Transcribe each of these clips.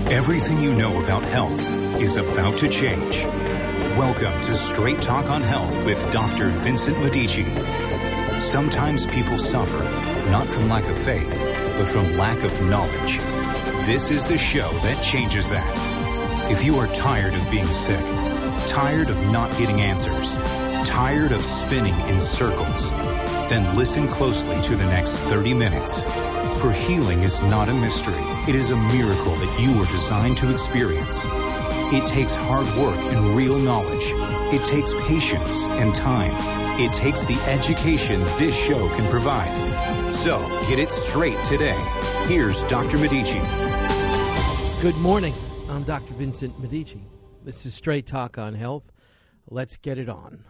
Everything you know about health is about to change. Welcome to Straight Talk on Health with Dr. Vincent Medici. Sometimes people suffer, not from lack of faith, but from lack of knowledge. This is the show that changes that. If you are tired of being sick, tired of not getting answers, tired of spinning in circles, then listen closely to the next 30 minutes. For healing is not a mystery. It is a miracle that you were designed to experience. It takes hard work and real knowledge. It takes patience and time. It takes the education this show can provide. So, get it straight today. Here's Dr. Medici. Good morning. I'm Dr. Vincent Medici. This is Straight Talk on Health. Let's get it on.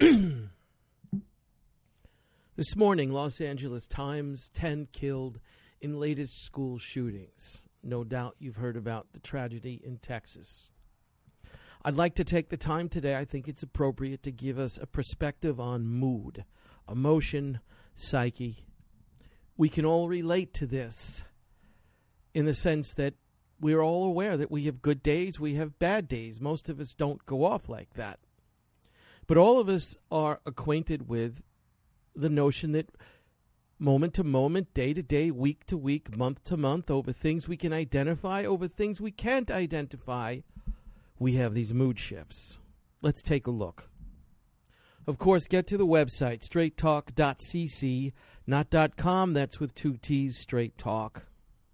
This morning, Los Angeles Times, 10 killed in latest school shootings. No doubt you've heard about the tragedy in Texas. I'd like to take the time today, I think it's appropriate, to give us a perspective on mood, emotion, psyche. We can all relate to this in the sense that we're all aware that we have good days, we have bad days. Most of us don't go off like that. But all of us are acquainted with the notion that moment to moment, day to day, week to week, month to month, over things we can identify, over things we can't identify, we have these mood shifts. Let's take a look. Of course, get to the website, straighttalk.cc, not .com, that's with two T's, Straight Talk.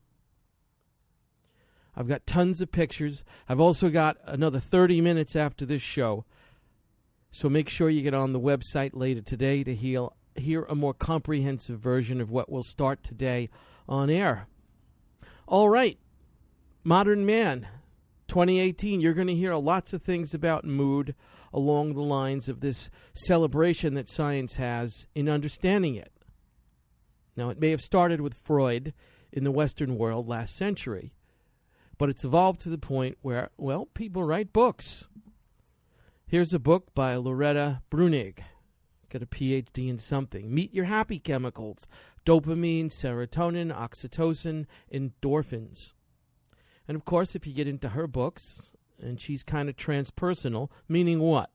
I've got tons of pictures. I've also got another 30 minutes after this show. So make sure you get on the website later today to hear a more comprehensive version of what will start today on air. All right, Modern Man, 2018, you're going to hear lots of things about mood along the lines of this celebration that science has in understanding it. Now, it may have started with Freud in the Western world last century, but it's evolved to the point where, well, people write books. Here's a book by Loretta Bruenig. Got a PhD in something. Meet Your Happy Chemicals. Dopamine, serotonin, oxytocin, endorphins. And of course, if you get into her books, and she's kind of transpersonal, meaning what?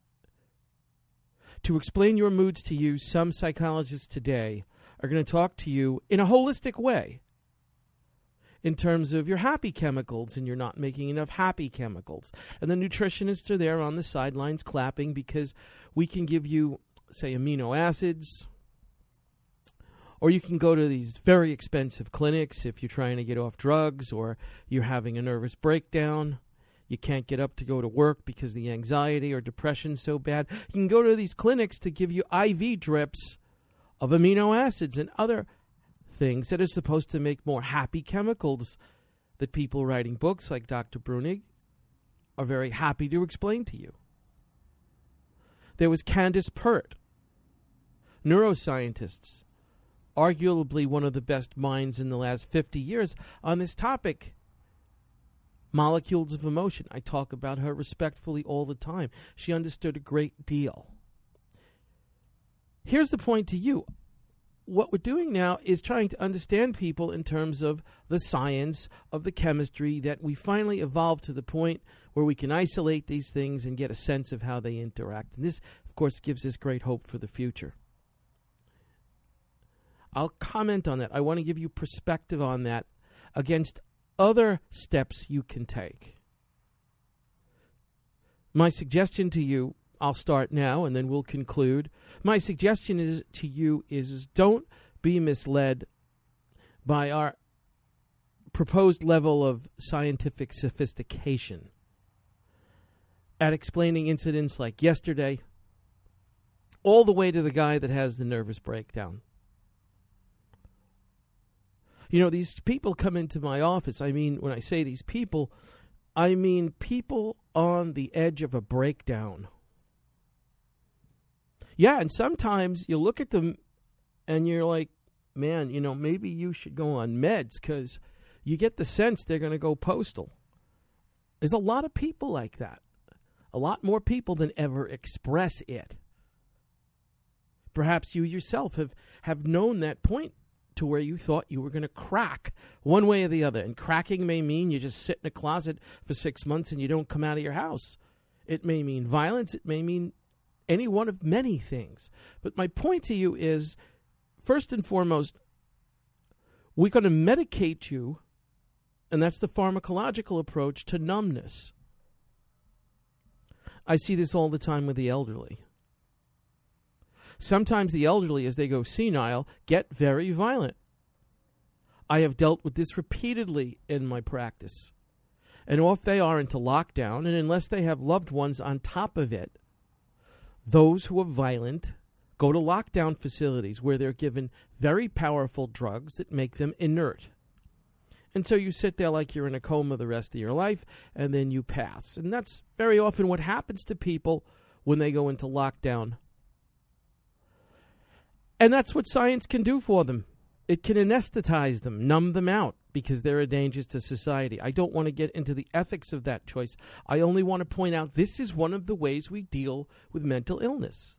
To explain your moods to you, some psychologists today are going to talk to you in a holistic way in terms of your happy chemicals, and you're not making enough happy chemicals. And the nutritionists are there on the sidelines clapping because we can give you, say, amino acids, or you can go to these very expensive clinics if you're trying to get off drugs or you're having a nervous breakdown. You can't get up to go to work because the anxiety or depression's so bad. You can go to these clinics to give you IV drips of amino acids and other things that are supposed to make more happy chemicals that people writing books like Dr. Bruenig are very happy to explain to you. There was Candace Pert, neuroscientists, arguably one of the best minds in the last 50 years on this topic, molecules of emotion. I talk about her respectfully all the time. She understood a great deal. Here's the point to you. What we're doing now is trying to understand people in terms of the science of the chemistry that we finally evolved to the point where we can isolate these things and get a sense of how they interact. And this, of course, gives us great hope for the future. I'll comment on that. I want to give you perspective on that against other steps you can take. My suggestion to you, I'll start now and then we'll conclude. My suggestion to you is don't be misled by our proposed level of scientific sophistication at explaining incidents like yesterday, all the way to the guy that has the nervous breakdown. You know, these people come into my office. I mean, when I say these people, I mean people on the edge of a breakdown. Yeah, and sometimes you look at them and you're like, man, you know, maybe you should go on meds because you get the sense they're going to go postal. There's a lot of people like that. A lot more people than ever express it. Perhaps you yourself have known that point to where you thought you were going to crack one way or the other. And cracking may mean you just sit in a closet for 6 months and you don't come out of your house. It may mean violence. It may mean any one of many things. But my point to you is, first and foremost, we're going to medicate you, and that's the pharmacological approach to numbness. I see this all the time with the elderly. Sometimes the elderly, as they go senile, get very violent. I have dealt with this repeatedly in my practice. And off they are into lockdown, and unless they have loved ones on top of it, those who are violent go to lockdown facilities where they're given very powerful drugs that make them inert. And so you sit there like you're in a coma the rest of your life, and then you pass. And that's very often what happens to people when they go into lockdown. And that's what science can do for them. It can anesthetize them, numb them out, because they're a danger to society. I don't want to get into the ethics of that choice. I only want to point out this is one of the ways we deal with mental illness.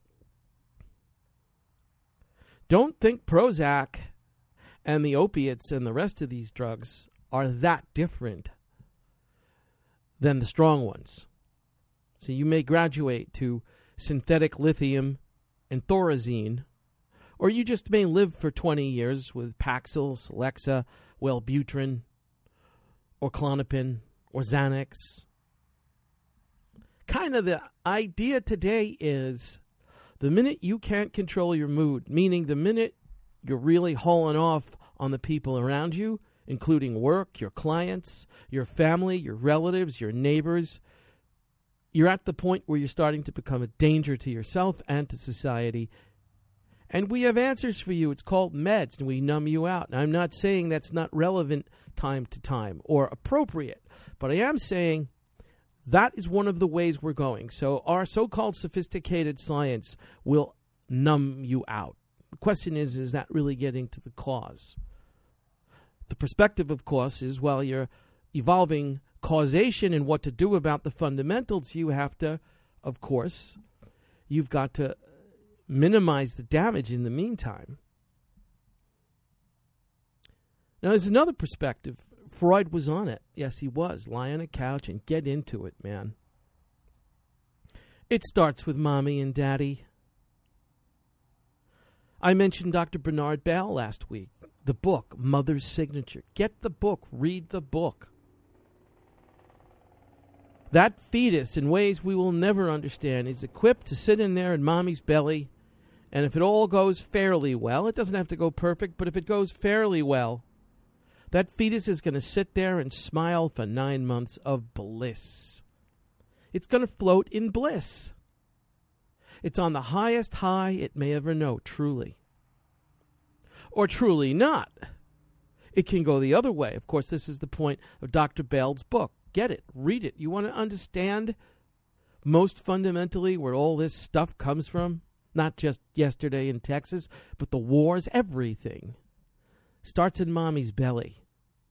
Don't think Prozac and the opiates and the rest of these drugs are that different than the strong ones. So you may graduate to synthetic lithium and Thorazine, or you just may live for 20 years with Paxil, Celexa, Wellbutrin, or Klonopin, or Xanax. Kind of the idea today is the minute you can't control your mood, meaning the minute you're really hauling off on the people around you, including work, your clients, your family, your relatives, your neighbors, you're at the point where you're starting to become a danger to yourself and to society. And we have answers for you. It's called meds, and we numb you out. And I'm not saying that's not relevant time to time or appropriate, but I am saying that is one of the ways we're going. So our so-called sophisticated science will numb you out. The question is that really getting to the cause? The perspective, of course, is while you're evolving causation and what to do about the fundamentals, you have to, of course, you've got to minimize the damage in the meantime. Now, there's another perspective. Freud was on it. Yes, he was. Lie on a couch and get into it, man. It starts with mommy and daddy. I mentioned Dr. Bernard Bail last week. The book, Mother's Signature. Get the book. Read the book. That fetus, in ways we will never understand, is equipped to sit in there in mommy's belly. And if it all goes fairly well, it doesn't have to go perfect, but if it goes fairly well, that fetus is going to sit there and smile for 9 months of bliss. It's going to float in bliss. It's on the highest high it may ever know, truly. Or truly not. It can go the other way. Of course, this is the point of Dr. Bail's book. Get it. Read it. You want to understand most fundamentally where all this stuff comes from? Not just yesterday in Texas, but the wars, everything. Starts in mommy's belly.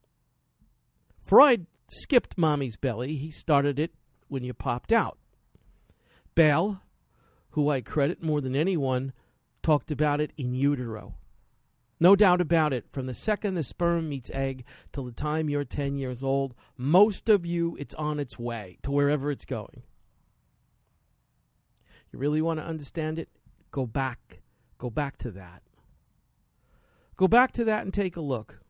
Freud skipped mommy's belly. He started it when you popped out. Bail, who I credit more than anyone, talked about it in utero. No doubt about it, from the second the sperm meets egg till the time you're 10 years old, most of you, it's on its way to wherever it's going. You really want to understand it? Go back. Go back to that. Go back to that and take a look.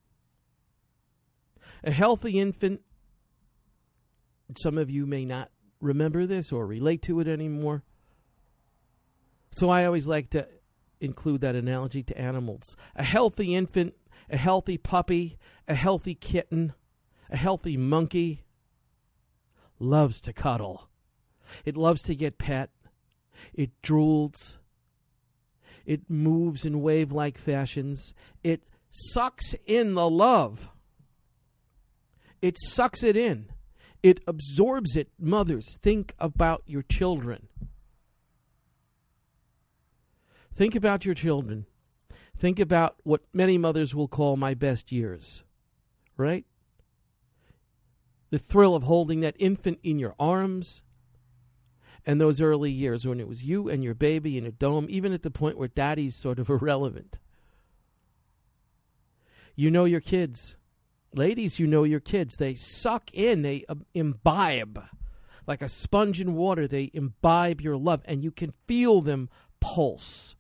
A healthy infant, some of you may not remember this or relate to it anymore. So I always like to include that analogy to animals. A healthy infant, a healthy puppy, a healthy kitten, a healthy monkey loves to cuddle. It loves to get pet. It drools. It moves in wave-like fashions. It sucks in the love. It sucks it in. It absorbs it. Mothers, think about your children. Think about your children. Think about what many mothers will call my best years, right? The thrill of holding that infant in your arms and those early years when it was you and your baby in a dome, even at the point where daddy's sort of irrelevant. You know your kids. Ladies, you know your kids. They suck in, they imbibe. Like a sponge in water, they imbibe your love, and you can feel them pulse.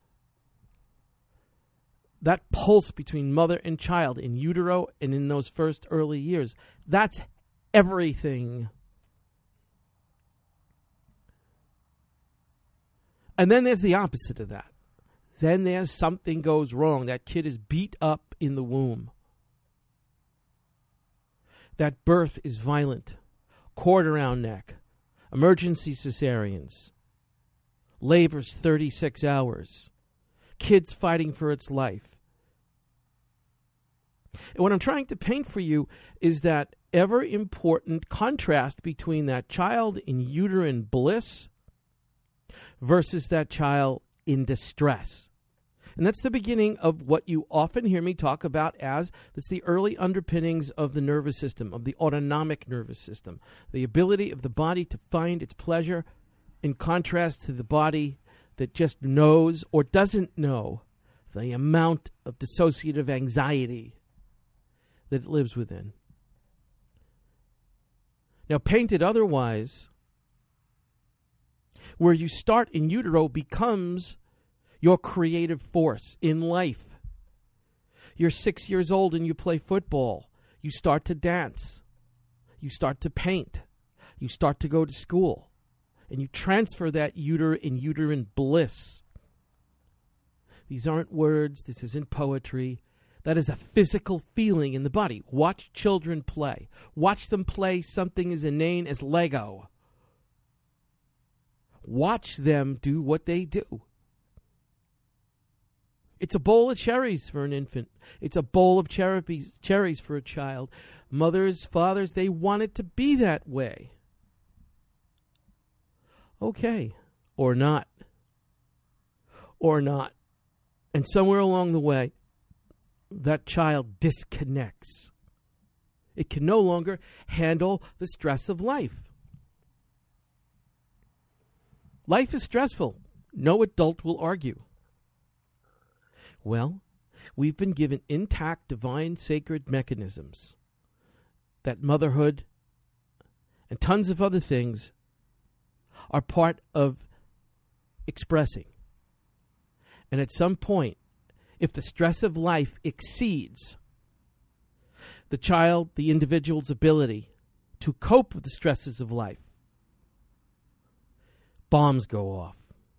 That pulse between mother and child in utero and in those first early years, that's everything. And then there's the opposite of that. Then there's something goes wrong. That kid is beat up in the womb. That birth is violent. Cord around neck. Emergency cesareans. Labors 36 hours. Kids fighting for its life. And what I'm trying to paint for you is that ever important contrast between that child in uterine bliss versus that child in distress. And that's the beginning of what you often hear me talk about as that's the early underpinnings of the nervous system, of the autonomic nervous system, the ability of the body to find its pleasure in contrast to the body that just knows or doesn't know the amount of dissociative anxiety that it lives within. Now, painted otherwise, where you start in utero becomes your creative force in life. You're 6 years old and you play football. You start to dance. You start to paint. You start to go to school. And you transfer that uterine bliss. These aren't words. This isn't poetry. That is a physical feeling in the body. Watch children play. Watch them play something as inane as Lego. Watch them do what they do. It's a bowl of cherries for an infant. It's a bowl of cherries for a child. Mothers, fathers, they want it to be that way. Okay, or not. Or not. And somewhere along the way, that child disconnects. It can no longer handle the stress of life. Life is stressful. No adult will argue. Well, we've been given intact, divine, sacred mechanisms that motherhood and tons of other things are part of expressing. And at some point, if the stress of life exceeds the child, the individual's ability to cope with the stresses of life, bombs go off.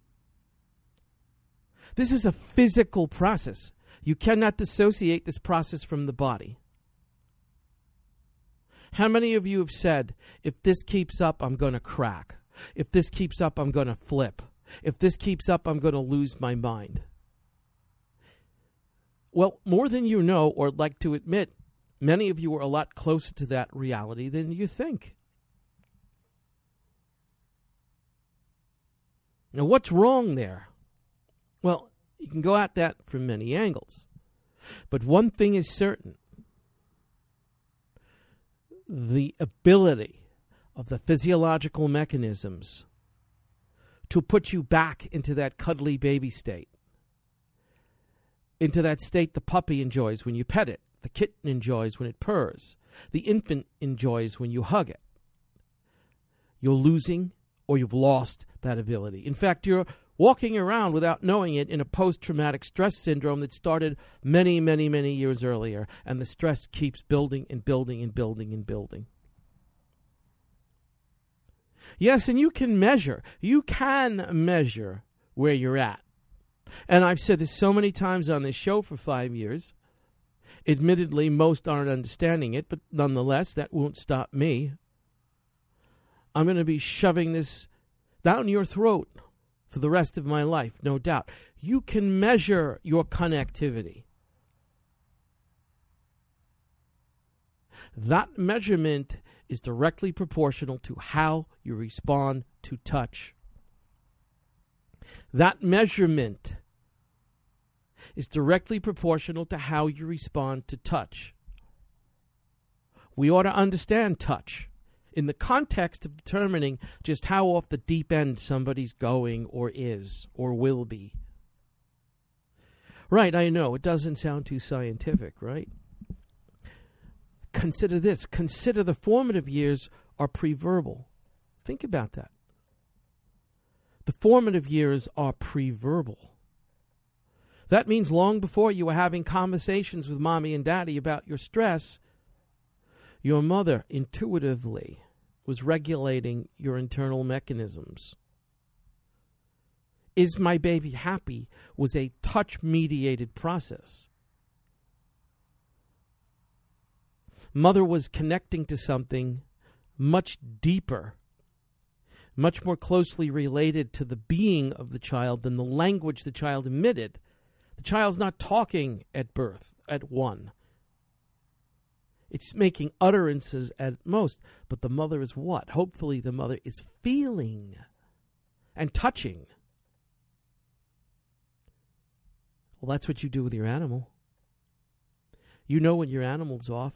This is a physical process. You cannot dissociate this process from the body. How many of you have said, if this keeps up, I'm going to crack? If this keeps up, I'm going to flip. If this keeps up, I'm going to lose my mind. Well, more than you know or like to admit, many of you are a lot closer to that reality than you think. Now, what's wrong there? Well, you can go at that from many angles. But one thing is certain. The ability of the physiological mechanisms to put you back into that cuddly baby state, into that state the puppy enjoys when you pet it, the kitten enjoys when it purrs, the infant enjoys when you hug it. You're losing or you've lost that ability. In fact, you're walking around without knowing it in a post-traumatic stress syndrome that started many, many, many years earlier, and the stress keeps building and building and building and building. Yes, and you can measure where you're at. And I've said this so many times on this show for 5 years. Admittedly, most aren't understanding it, but nonetheless, that won't stop me. I'm going to be shoving this down your throat for the rest of my life, no doubt. You can measure your connectivity. That measurement is directly proportional to how you respond to touch. That measurement is directly proportional to how you respond to touch. We ought to understand touch in the context of determining just how off the deep end somebody's going or is or will be. Right, I know, it doesn't sound too scientific, right? consider this. Consider the formative years are pre-verbal. Think about that. The formative years are pre-verbal. That means long before you were having conversations with mommy and daddy about your stress, your mother intuitively was regulating your internal mechanisms. Is my baby happy was a touch-mediated process. Mother was connecting to something much deeper, much more closely related to the being of the child than the language the child emitted. The child's not talking at birth, at 1. It's making utterances at most, but the mother is what? Hopefully the mother is feeling and touching. Well, that's what you do with your animal. You know when your animal's off.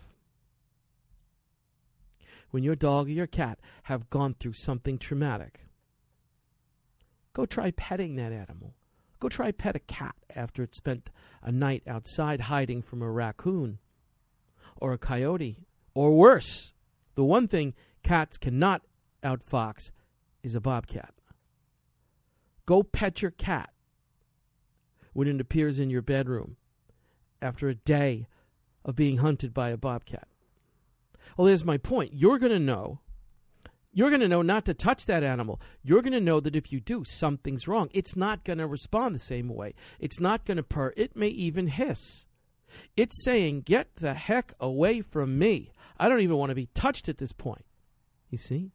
When your dog or your cat have gone through something traumatic. Go try petting that animal. Go try pet a cat after it spent a night outside hiding from a raccoon or a coyote. Or worse, the one thing cats cannot outfox is a bobcat. Go pet your cat when it appears in your bedroom after a day of being hunted by a bobcat. Well, there's my point. You're going to know not to touch that animal. You're going to know that if you do, something's wrong. It's not going to respond the same way. It's not going to purr. It may even hiss. It's saying, get the heck away from me. I don't even want to be touched at this point. You see?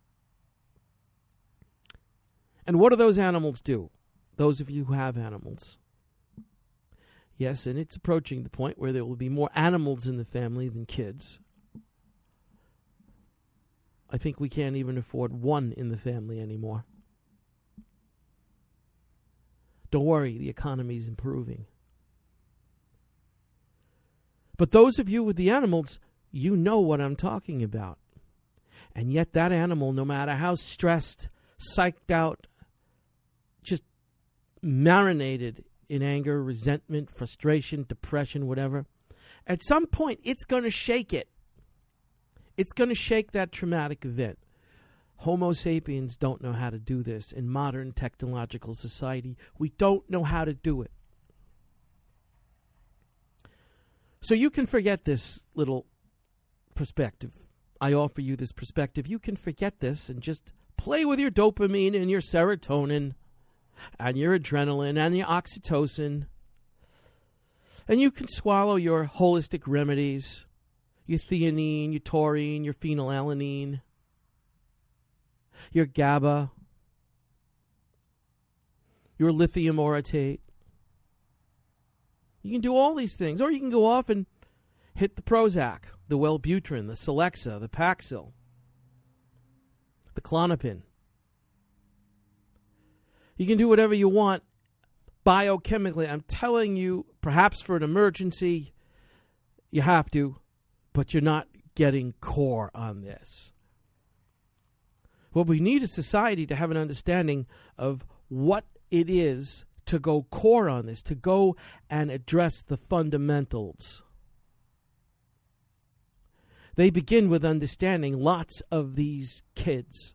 And what do those animals do? Those of you who have animals. Yes, and it's approaching the point where there will be more animals in the family than kids. I think we can't even afford one in the family anymore. Don't worry, the economy's improving. But those of you with the animals, you know what I'm talking about. And yet that animal, no matter how stressed, psyched out, just marinated in anger, resentment, frustration, depression, whatever, at some point it's going to shake it. It's going to shake that traumatic event. Homo sapiens don't know how to do this in modern technological society. We don't know how to do it. So you can forget this little perspective. I offer you this perspective. You can forget this and just play with your dopamine and your serotonin and your adrenaline and your oxytocin. And you can swallow your holistic remedies, your theanine, your taurine, your phenylalanine, your GABA, your lithium orotate. You can do all these things. Or you can go off and hit the Prozac, the Wellbutrin, the Celexa, the Paxil, the Klonopin. You can do whatever you want biochemically. I'm telling you, perhaps for an emergency, you have to, but you're not getting core on this. What we need is society to have an understanding of what it is to go core on this, to go and address the fundamentals. They begin with understanding lots of these kids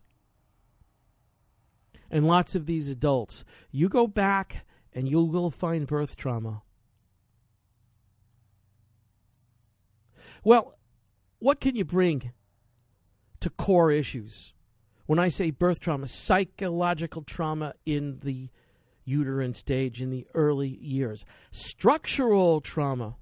and lots of these adults. You go back and you will find birth trauma. Well, what can you bring to core issues? When I say birth trauma, psychological trauma in the uterine stage in the early years. Structural trauma.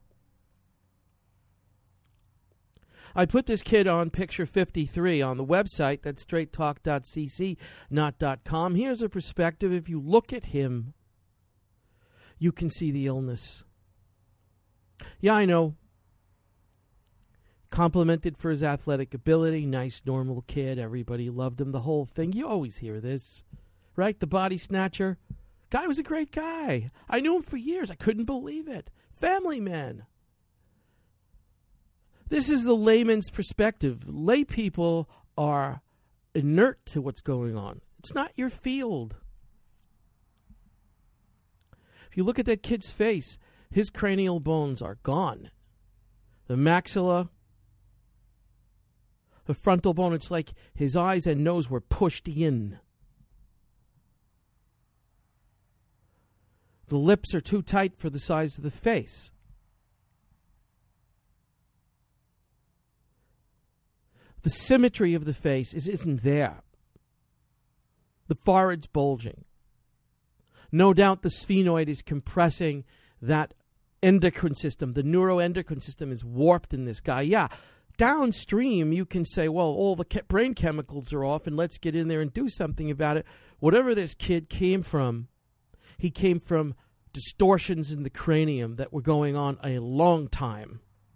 I put this kid on picture 53 on the website. That's straighttalk.cc, not .com. Here's a perspective. If you look at him, you can see the illness. Yeah, I know. Complimented for his athletic ability. Nice, normal kid. Everybody loved him. The whole thing. You always hear this. Right? The body snatcher. Guy was a great guy. I knew him for years. I couldn't believe it. Family man. This is the layman's perspective. Lay people are inert to what's going on. It's not your field. If you look at that kid's face, his cranial bones are gone. The maxilla The frontal bone, it's like his eyes and nose were pushed in. The lips are too tight for the size of the face. The symmetry of the face isn't there. The forehead's bulging. No doubt the sphenoid is compressing that endocrine system. The neuroendocrine system is warped in this guy. Yeah, downstream you can say, well, all the brain chemicals are off and let's get in there and do something about it. Whatever this kid came from, he came from distortions in the cranium that were going on a long time.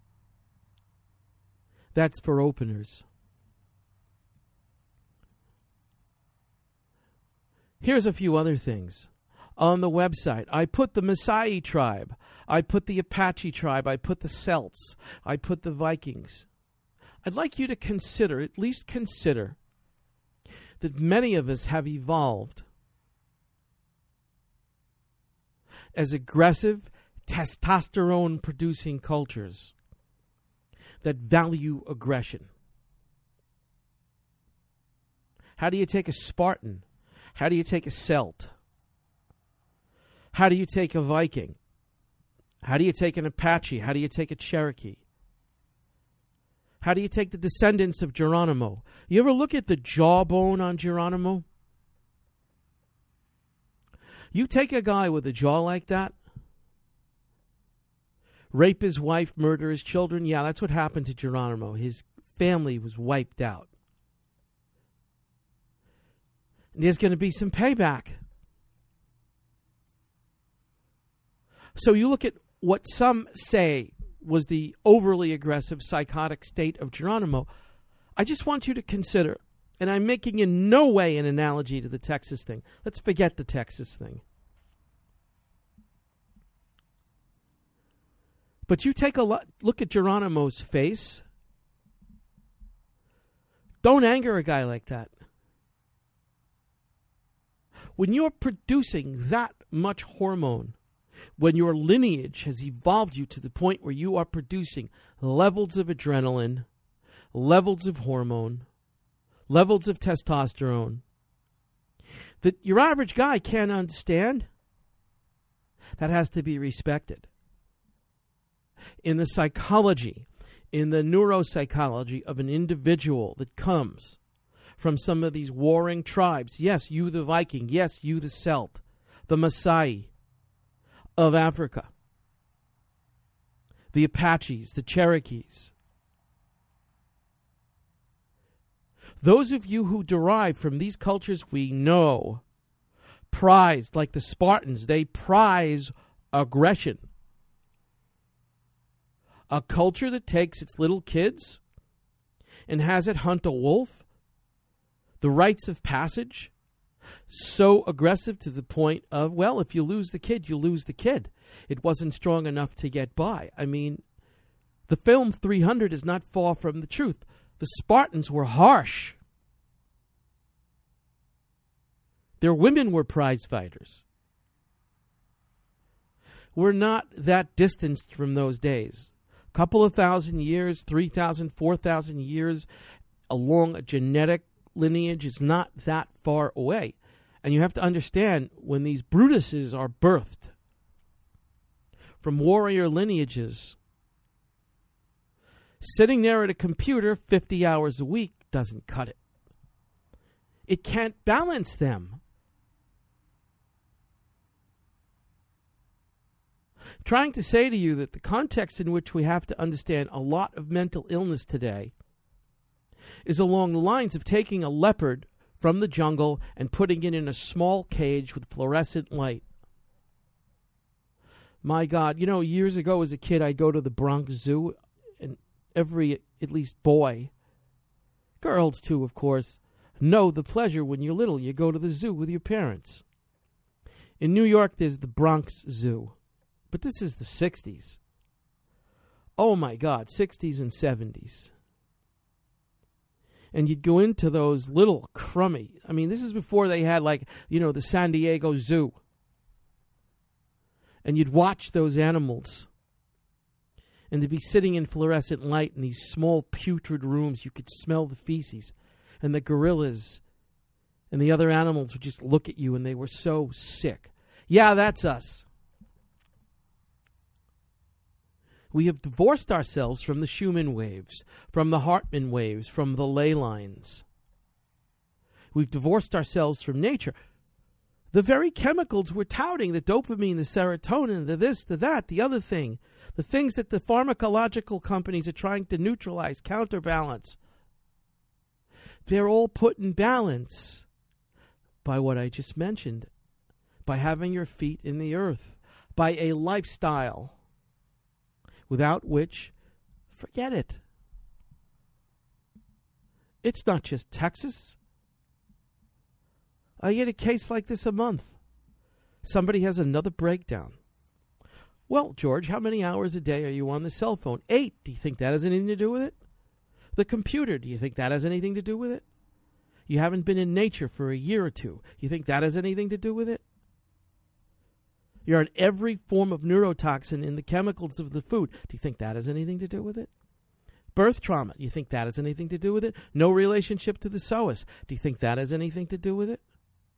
That's for openers. Here's a few other things. On the website, I put the Maasai tribe, I put the Apache tribe, I put the Celts, I put the Vikings. I'd like you to consider, at least consider, that many of us have evolved as aggressive, testosterone-producing cultures that value aggression. How do you take a Spartan? How do you take a Celt? How do you take a Viking? How do you take an Apache? How do you take a Cherokee? How do you take the descendants of Geronimo? You ever look at the jawbone on Geronimo? You take a guy with a jaw like that, rape his wife, murder his children. Yeah, that's what happened to Geronimo. His family was wiped out. And there's going to be some payback. So you look at what some say was the overly aggressive psychotic state of Geronimo. I just want you to consider, and I'm making in no way an analogy to the Texas thing. Let's forget the Texas thing. But you take a look at Geronimo's face. Don't anger a guy like that. When you're producing that much hormone, when your lineage has evolved you to the point where you are producing levels of adrenaline, levels of hormone, levels of testosterone, that your average guy can't understand, that has to be respected. In the psychology, in the neuropsychology of an individual that comes from some of these warring tribes. Yes, you the Viking. Yes, you the Celt. The Maasai of Africa. The Apaches, the Cherokees. Those of you who derive from these cultures we know prized, like the Spartans, they prize aggression. A culture that takes its little kids and has it hunt a wolf, the rites of passage, so aggressive to the point of, well, if you lose the kid, you lose the kid. It wasn't strong enough to get by. I mean, the film 300 is not far from the truth. The Spartans were harsh. Their women were prize fighters. We're not that distanced from those days. A couple of thousand years, 3,000, 4,000 years along a genetic lineage is not that far away. And you have to understand, when these Brutuses are birthed from warrior lineages, sitting there at a computer 50 hours a week doesn't cut it. It can't balance them. Trying to say to you that the context in which we have to understand a lot of mental illness today is along the lines of taking a leopard from the jungle and putting it in a small cage with fluorescent light. My God, you know, years ago as a kid, I'd go to the Bronx Zoo, and every, at least boy, girls too, of course, know the pleasure when you're little. You go to the zoo with your parents. In New York, there's the Bronx Zoo. But this is the 60s. Oh, my God, 60s and 70s. And you'd go into those little crummy, I mean, this is before they had, like, you know, the San Diego Zoo. And you'd watch those animals. And to be sitting in fluorescent light in these small putrid rooms, you could smell the feces. And the gorillas and the other animals would just look at you and they were so sick. Yeah, that's us. We have divorced ourselves from the Schumann waves, from the Hartmann waves, from the ley lines. We've divorced ourselves from nature. The very chemicals we're touting, the dopamine, the serotonin, the this, the that, the other thing, the things that the pharmacological companies are trying to neutralize, counterbalance, they're all put in balance by what I just mentioned, by having your feet in the earth, by a lifestyle without which, forget it. It's not just Texas. I get a case like this a month. Somebody has another breakdown. Well, George, how many hours a day are you on the cell phone? 8. Do you think that has anything to do with it? The computer, do you think that has anything to do with it? You haven't been in nature for a year or two. You think that has anything to do with it? You're on every form of neurotoxin in the chemicals of the food. Do you think that has anything to do with it? Birth trauma, do you think that has anything to do with it? No relationship to the psoas. Do you think that has anything to do with it?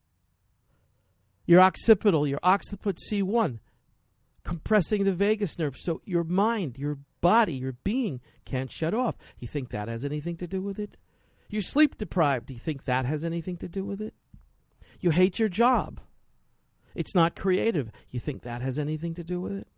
Your occipital, your occiput C1, compressing the vagus nerve so your mind, your body, your being can't shut off. You think that has anything to do with it? You're sleep deprived. Do you think that has anything to do with it? You hate your job. It's not creative. You think that has anything to do with it?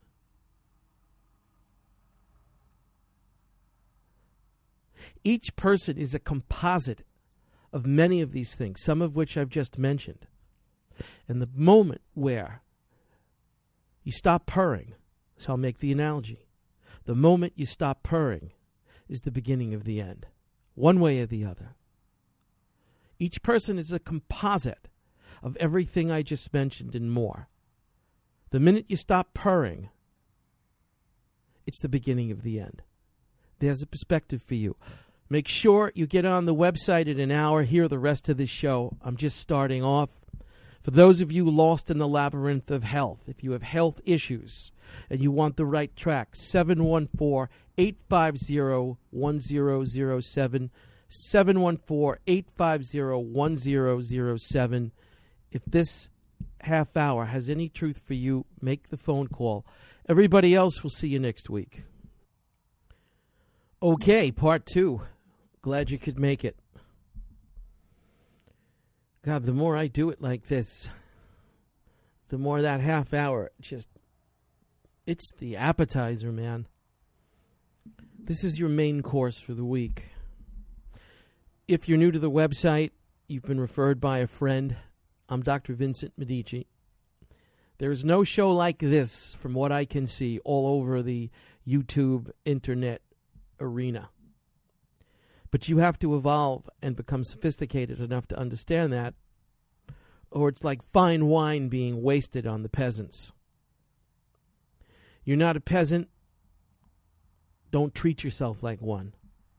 Each person is a composite of many of these things, some of which I've just mentioned. And the moment where you stop purring, so I'll make the analogy, the moment you stop purring is the beginning of the end, one way or the other. Each person is a composite of everything I just mentioned and more. The minute you stop purring, it's the beginning of the end. There's a perspective for you. Make sure you get on the website in an hour, hear the rest of this show. I'm just starting off. For those of you lost in the labyrinth of health, if you have health issues and you want the right track, 714-850-1007, 714-850-1007. If this half hour has any truth for you, make the phone call. Everybody else, we'll see you next week. Okay, part 2. Glad you could make it. God, the more I do it like this, the more that half hour it's the appetizer, man. This is your main course for the week. If you're new to the website, you've been referred by a friend. I'm Dr. Vincent Medici. There is no show like this, from what I can see, all over the YouTube internet arena. But you have to evolve and become sophisticated enough to understand that, or it's like fine wine being wasted on the peasants. You're not a peasant. Don't treat yourself like one.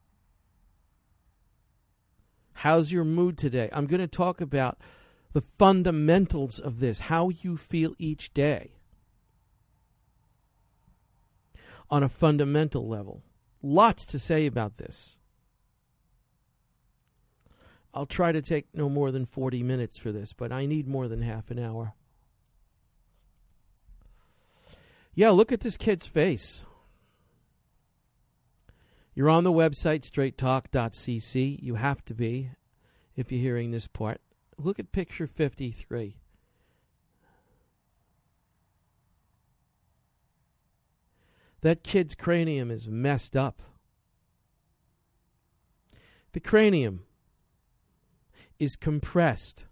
How's your mood today? I'm going to talk about the fundamentals of this, how you feel each day on a fundamental level. Lots to say about this. I'll try to take no more than 40 minutes for this, but I need more than half an hour. Yeah, look at this kid's face. You're on the website, straighttalk.cc. You have to be, if you're hearing this part. Look at picture 53. That kid's cranium is messed up. The cranium is compressed.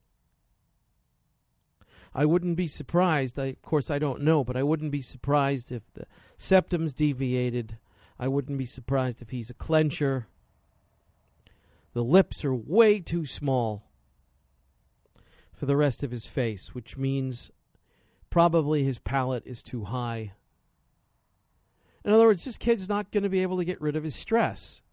I wouldn't be surprised, of course I don't know, but I wouldn't be surprised if the septum's deviated. I wouldn't be surprised if he's a clencher. The lips are way too small for the rest of his face, which means probably his palate is too high. In other words, this kid's not going to be able to get rid of his stress.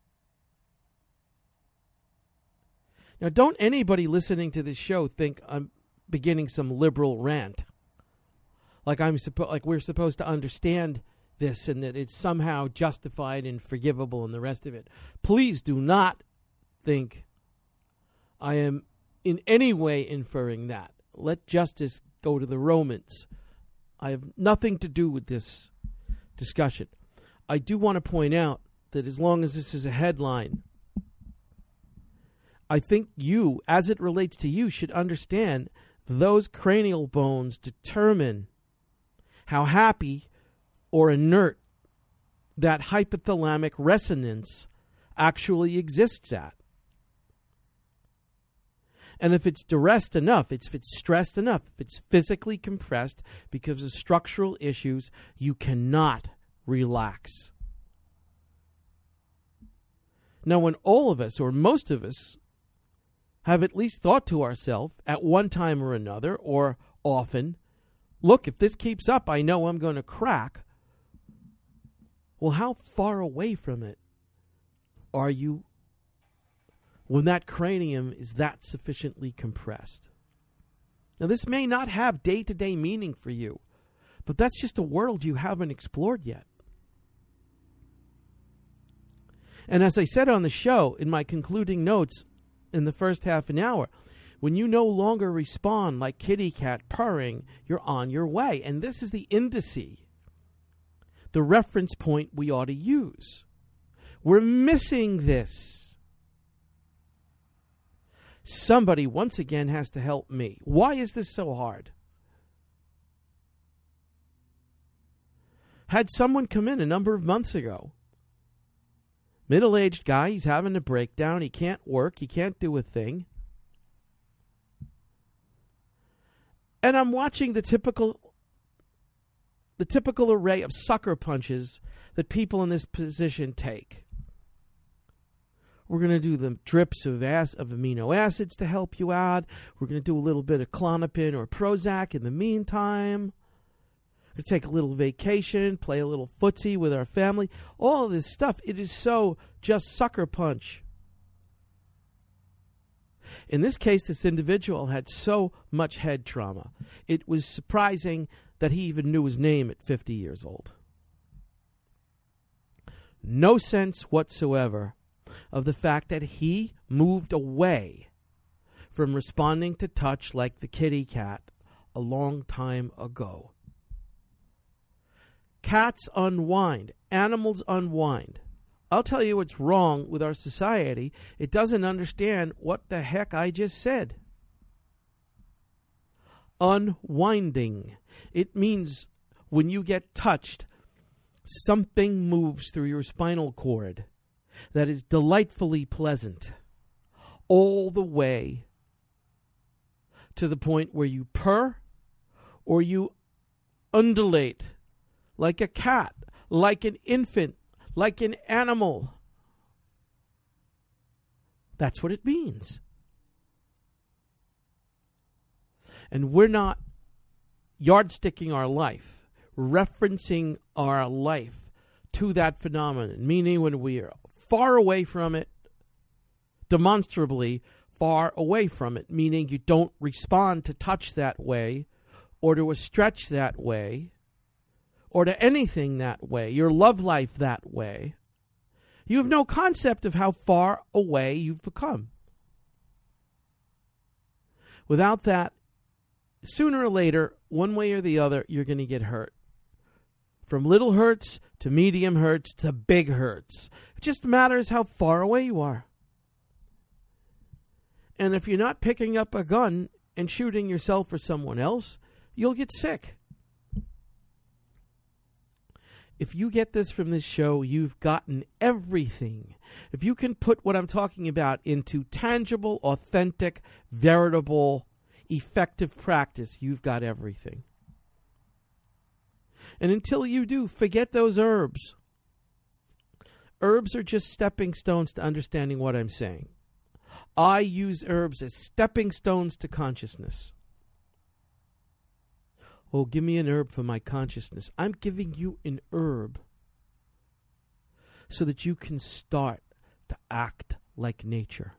Now, don't anybody listening to this show think I'm beginning some liberal rant. Like we're supposed to understand this and that it's somehow justified and forgivable and the rest of it. Please do not think I am in any way inferring that. Let justice go to the Romans. I have nothing to do with this discussion. I do want to point out that as long as this is a headline, I think you, as it relates to you, should understand those cranial bones determine how happy or inert that hypothalamic resonance actually exists at. And if it's duressed enough, if it's stressed enough, if it's physically compressed because of structural issues, you cannot relax. Now, when all of us, or most of us, have at least thought to ourselves at one time or another, or often, look, if this keeps up, I know I'm going to crack. Well, how far away from it are you when that cranium is that sufficiently compressed? Now, this may not have day-to-day meaning for you, but that's just a world you haven't explored yet. And as I said on the show, in my concluding notes in the first half an hour, when you no longer respond like kitty cat purring, you're on your way. And this is the indice, the reference point we ought to use. We're missing this. Somebody, once again, has to help me. Why is this so hard? Had someone come in a number of months ago. Middle-aged guy, he's having a breakdown. He can't work. He can't do a thing. And I'm watching the typical array of sucker punches that people in this position take. We're going to do the drips of amino acids to help you out. We're going to do a little bit of Klonopin or Prozac in the meantime. We're going to take a little vacation, play a little footsie with our family. All of this stuff, it is so just sucker punch. In this case, this individual had so much head trauma. It was surprising that he even knew his name at 50 years old. No sense whatsoever of the fact that he moved away from responding to touch like the kitty cat a long time ago. Cats unwind. Animals unwind. I'll tell you what's wrong with our society. It doesn't understand what the heck I just said. Unwinding. It means when you get touched, something moves through your spinal cord that is delightfully pleasant, all the way to the point where you purr or you undulate like a cat, like an infant, like an animal. That's what it means. And we're not yardsticking our life, referencing our life to that phenomenon, meaning when we are far away from it, demonstrably far away from it, meaning you don't respond to touch that way or to a stretch that way or to anything that way, your love life that way. You have no concept of how far away you've become. Without that, sooner or later, one way or the other, you're going to get hurt. From little hurts to medium hurts to big hurts. It just matters how far away you are. And if you're not picking up a gun and shooting yourself or someone else, you'll get sick. If you get this from this show, you've gotten everything. If you can put what I'm talking about into tangible, authentic, veritable, effective practice, you've got everything. And until you do, forget those herbs. Herbs are just stepping stones to understanding what I'm saying. I use herbs as stepping stones to consciousness. Oh, give me an herb for my consciousness. I'm giving you an herb so that you can start to act like nature.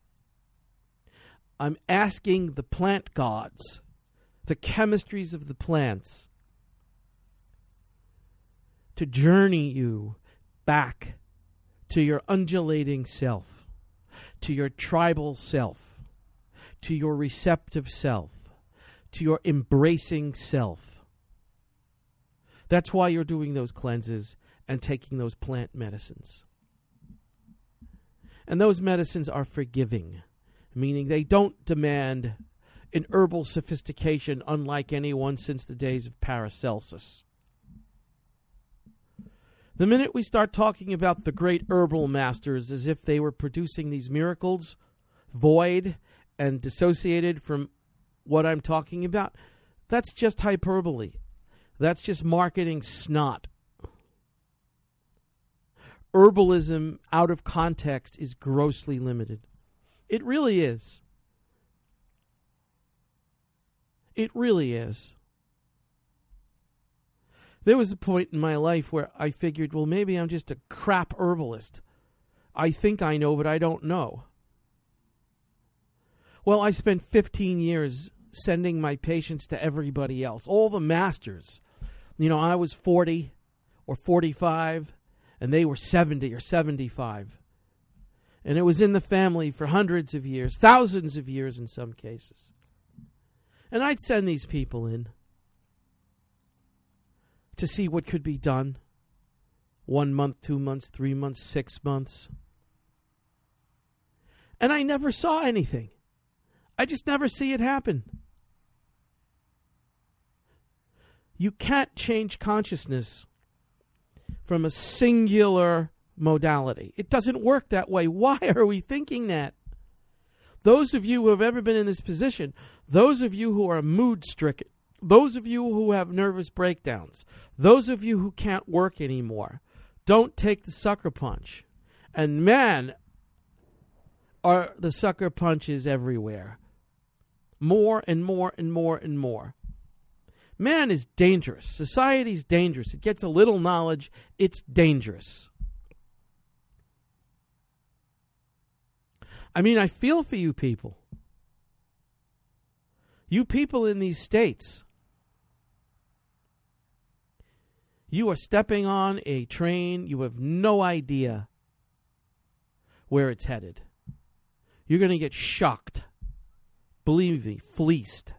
I'm asking the plant gods, the chemistries of the plants, to journey you back to your undulating self, to your tribal self, to your receptive self, to your embracing self. That's why you're doing those cleanses and taking those plant medicines. And those medicines are forgiving, meaning they don't demand an herbal sophistication unlike anyone since the days of Paracelsus. The minute we start talking about the great herbal masters as if they were producing these miracles, void and dissociated from what I'm talking about, that's just hyperbole. That's just marketing snot. Herbalism out of context is grossly limited. It really is. It really is. There was a point in my life where I figured, well, maybe I'm just a crap herbalist. I think I know, but I don't know. Well, I spent 15 years sending my patients to everybody else, all the masters. I was 40 or 45, and they were 70 or 75. And it was in the family for hundreds of years, thousands of years in some cases. And I'd send these people in to see what could be done. 1 month, 2 months, 3 months, 6 months. And I never saw anything. I just never see it happen. You can't change consciousness from a singular modality. It doesn't work that way. Why are we thinking that? Those of you who have ever been in this position, those of you who are mood-stricken, those of you who have nervous breakdowns, those of you who can't work anymore, don't take the sucker punch. And man, are the sucker punches everywhere. More and more and more and more. Man is dangerous. Society's dangerous. It gets a little knowledge. It's dangerous. I mean, I feel for you people. You people in these states. You are stepping on a train. You have no idea where it's headed. You're going to get shocked. Believe me, fleeced.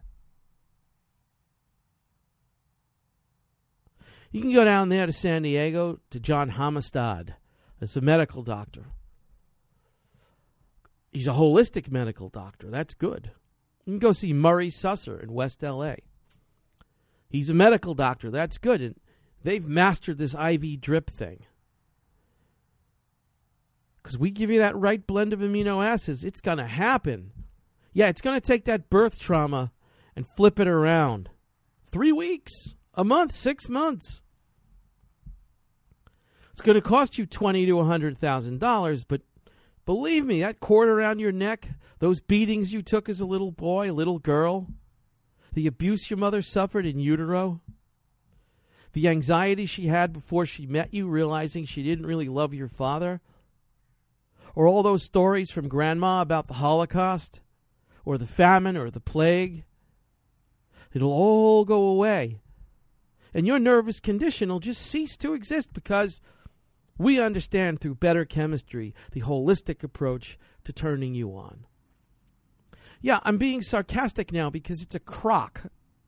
You can go down there to San Diego to John Hammerstad. It's a medical doctor. He's a holistic medical doctor. That's good. You can go see Murray Susser in West L.A. He's a medical doctor. That's good. And they've mastered this IV drip thing. Because we give you that right blend of amino acids, it's going to happen. Yeah, it's going to take that birth trauma and flip it around. 3 weeks, a month, 6 months. It's going to cost you $20,000 to $100,000, but believe me, that cord around your neck, those beatings you took as a little boy, a little girl, the abuse your mother suffered in utero, the anxiety she had before she met you, realizing she didn't really love your father, or all those stories from Grandma about the Holocaust, or the famine, or the plague, it'll all go away. And your nervous condition will just cease to exist because we understand through better chemistry the holistic approach to turning you on. Yeah, I'm being sarcastic now because it's a crock.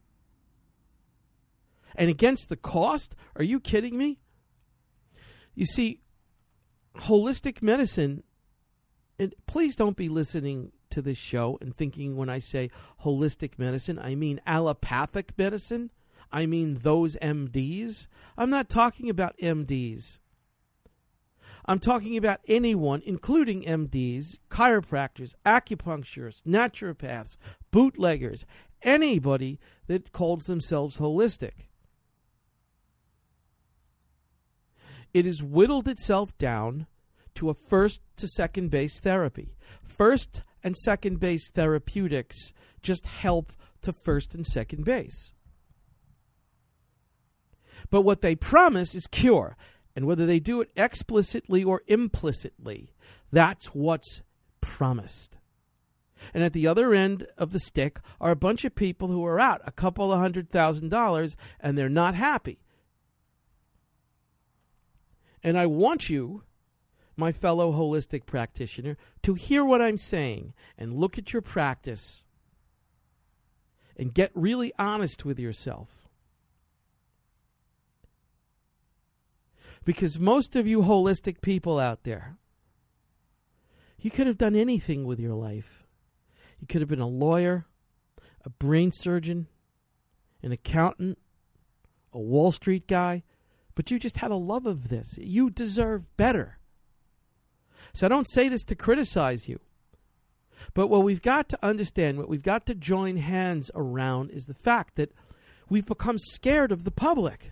And against the cost? Are you kidding me? You see, holistic medicine, and please don't be listening to this show and thinking when I say holistic medicine, I mean allopathic medicine. I mean those MDs. I'm not talking about MDs. I'm talking about anyone, including MDs, chiropractors, acupuncturists, naturopaths, bootleggers, anybody that calls themselves holistic. It has whittled itself down to a first to second base therapy. First and second base therapeutics just help to first and second base. But what they promise is cure. And whether they do it explicitly or implicitly, that's what's promised. And at the other end of the stick are a bunch of people who are out a couple of $100,000 and they're not happy. And I want you, my fellow holistic practitioner, to hear what I'm saying and look at your practice and get really honest with yourself. Because most of you holistic people out there, you could have done anything with your life. You could have been a lawyer, a brain surgeon, an accountant, a Wall Street guy, but you just had a love of this. You deserve better. So I don't say this to criticize you. But what we've got to understand, what we've got to join hands around is the fact that we've become scared of the public.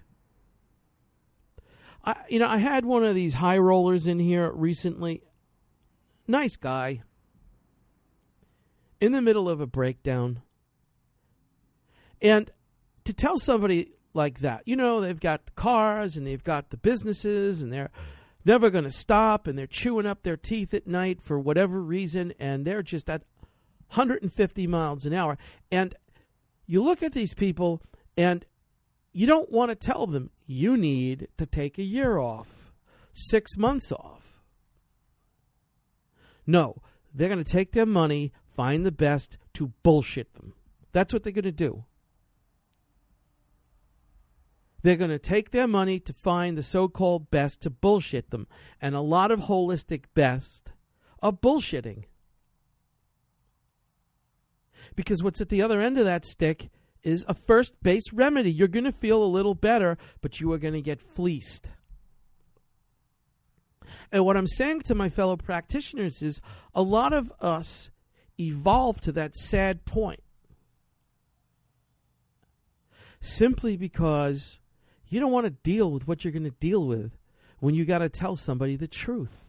I had one of these high rollers in here recently. Nice guy. In the middle of a breakdown. And to tell somebody like that, they've got the cars and they've got the businesses and they're never going to stop and they're chewing up their teeth at night for whatever reason and they're just at 150 miles an hour. And you look at these people and you don't want to tell them you need to take a year off, 6 months off. No, they're going to take their money, find the best to bullshit them. That's what they're going to do. They're going to take their money to find the so-called best to bullshit them. And a lot of holistic best are bullshitting. Because what's at the other end of that stick is a first base remedy. You're going to feel a little better, but you are going to get fleeced. And what I'm saying to my fellow practitioners is a lot of us evolve to that sad point simply because you don't want to deal with what you're going to deal with when you got to tell somebody the truth.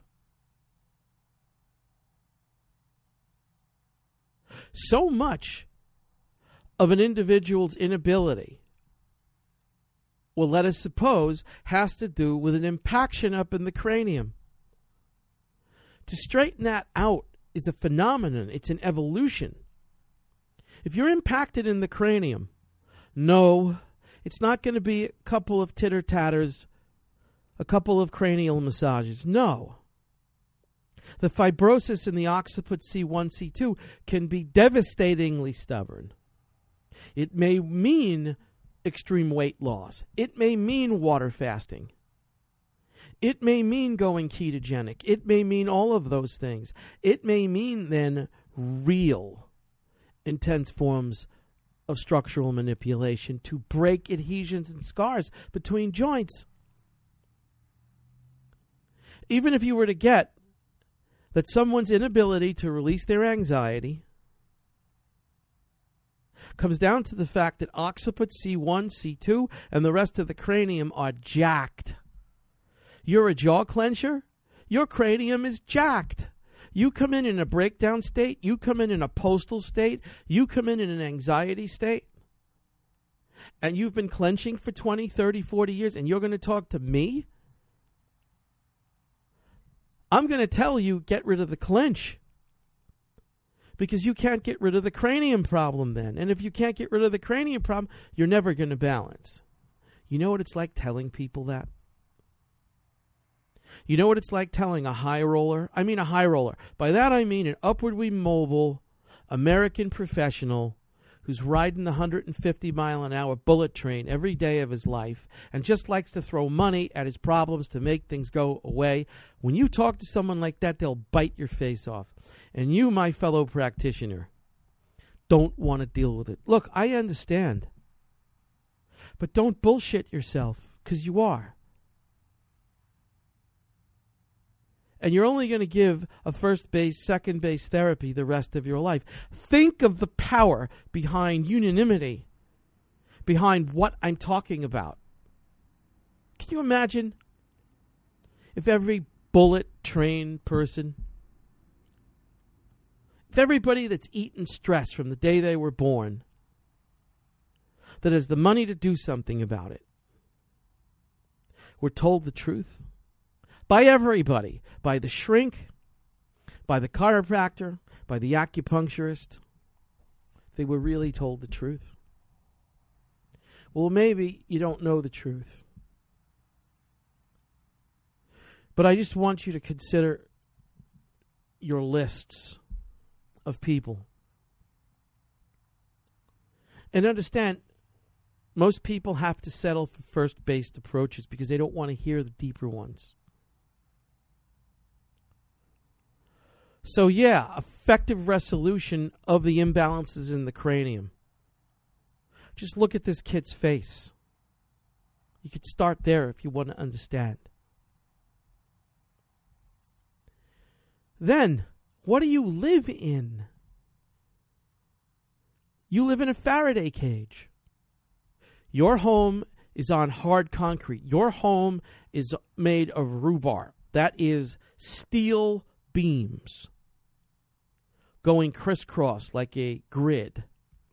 So much of an individual's inability, well, let us suppose, has to do with an impaction up in the cranium. To straighten that out is a phenomenon. It's an evolution. If you're impacted in the cranium, no, it's not going to be a couple of titter-tatters, a couple of cranial massages. No. The fibrosis in the occiput C1, C2 can be devastatingly stubborn. It may mean extreme weight loss. It may mean water fasting. It may mean going ketogenic. It may mean all of those things. It may mean then real intense forms of structural manipulation to break adhesions and scars between joints. Even if you were to get that someone's inability to release their anxiety comes down to the fact that occiput C1, C2, and the rest of the cranium are jacked. You're a jaw clencher, your cranium is jacked. You come in a breakdown state, you come in a postal state, you come in an anxiety state, and you've been clenching for 20, 30, 40 years, and you're going to talk to me? I'm going to tell you, get rid of the clench. Because you can't get rid of the cranium problem then. And if you can't get rid of the cranium problem, you're never going to balance. You know what it's like telling people that? You know what it's like telling a high roller? I mean a high roller. By that I mean an upwardly mobile American professional who's riding the 150-mile-an-hour bullet train every day of his life and just likes to throw money at his problems to make things go away. When you talk to someone like that, they'll bite your face off. And you, my fellow practitioner, don't want to deal with it. Look, I understand. But don't bullshit yourself, because you are. And you're only going to give a first base, second base therapy the rest of your life. Think of the power behind unanimity, behind what I'm talking about. Can you imagine if every bullet train person, if everybody that's eaten stress from the day they were born, that has the money to do something about it, were told the truth? By everybody, by the shrink, by the chiropractor, by the acupuncturist. They were really told the truth. Well, maybe you don't know the truth. But I just want you to consider your lists of people. And understand, most people have to settle for first-based approaches because they don't want to hear the deeper ones. So yeah, effective resolution of the imbalances in the cranium. Just look at this kid's face. You could start there if you want to understand. Then, what do you live in? You live in a Faraday cage. Your home is on hard concrete. Your home is made of rebar. That is steel beams going crisscross like a grid.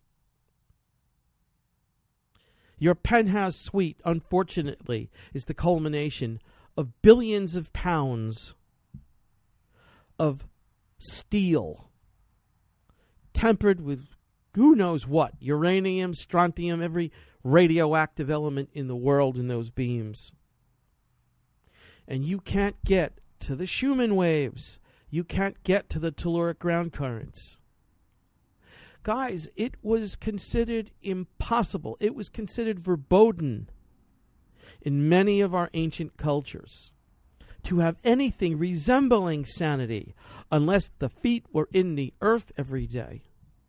Your penthouse suite, unfortunately, is the culmination of billions of pounds of steel tempered with who knows what, uranium, strontium, every radioactive element in the world in those beams. And you can't get to the Schumann waves. You can't get to the telluric ground currents. Guys, it was considered impossible. It was considered verboten in many of our ancient cultures to have anything resembling sanity unless the feet were in the earth every day.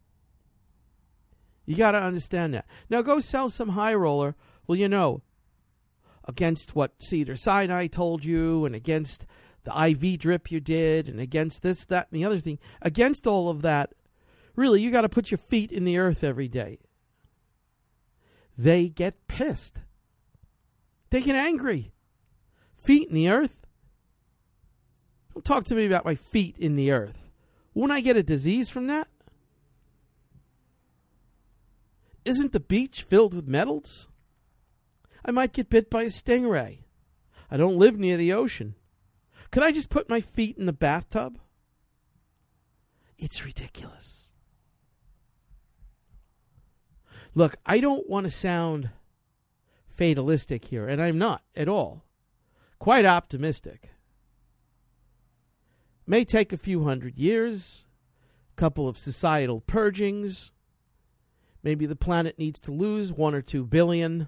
You got to understand that. Now go sell some high roller. Well, you know, against what Cedars-Sinai told you and against the IV drip you did and against this, that, and the other thing. Against all of that, really, you got to put your feet in the earth every day. They get pissed. They get angry. Feet in the earth? Don't talk to me about my feet in the earth. Won't I get a disease from that? Isn't the beach filled with metals? I might get bit by a stingray. I don't live near the ocean. Could I just put my feet in the bathtub? It's ridiculous. Look, I don't want to sound fatalistic here, and I'm not at all. Quite optimistic. May take a few hundred years, a couple of societal purgings. Maybe the planet needs to lose 1 or 2 billion.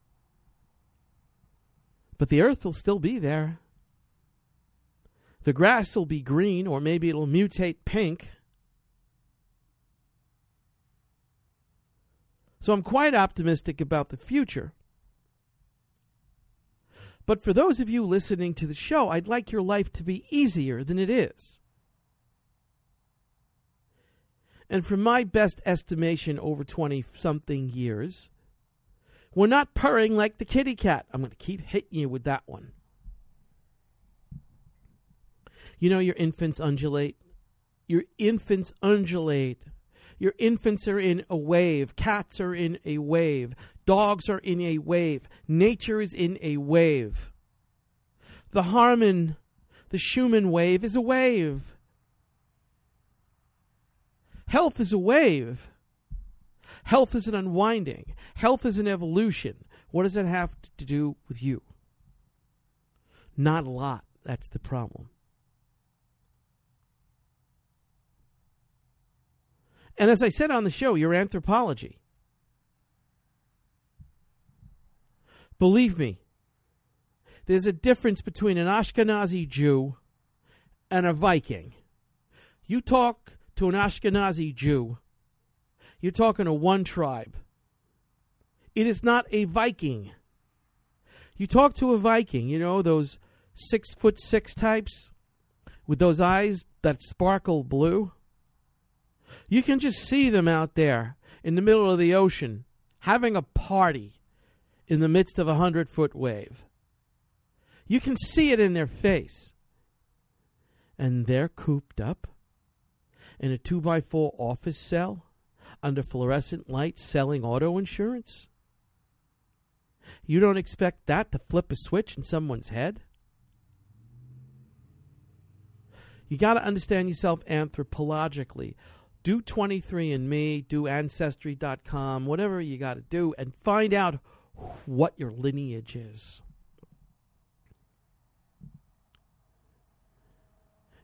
But the earth will still be there. The grass will be green, or maybe it'll mutate pink. So I'm quite optimistic about the future. But for those of you listening to the show, I'd like your life to be easier than it is. And from my best estimation over 20-something years, we're not purring like the kitty cat. I'm going to keep hitting you with that one. You know, your infants undulate. Your infants undulate. Your infants are in a wave. Cats are in a wave. Dogs are in a wave. Nature is in a wave. The Harman, the Schumann wave is a wave. Health is a wave. Health is an unwinding. Health is an evolution. What does that have to do with you? Not a lot. That's the problem. And as I said on the show, your anthropology. Believe me, there's a difference between an Ashkenazi Jew and a Viking. You talk to an Ashkenazi Jew, you're talking to one tribe. It is not a Viking. You talk to a Viking, you know, those 6'6" types with those eyes that sparkle blue. You can just see them out there in the middle of the ocean having a party in the midst of a 100-foot wave. You can see it in their face. And they're cooped up in a 2x4 office cell under fluorescent lights selling auto insurance. You don't expect that to flip a switch in someone's head? You got to understand yourself anthropologically. Do 23andMe, do Ancestry.com, whatever you got to do, and find out what your lineage is.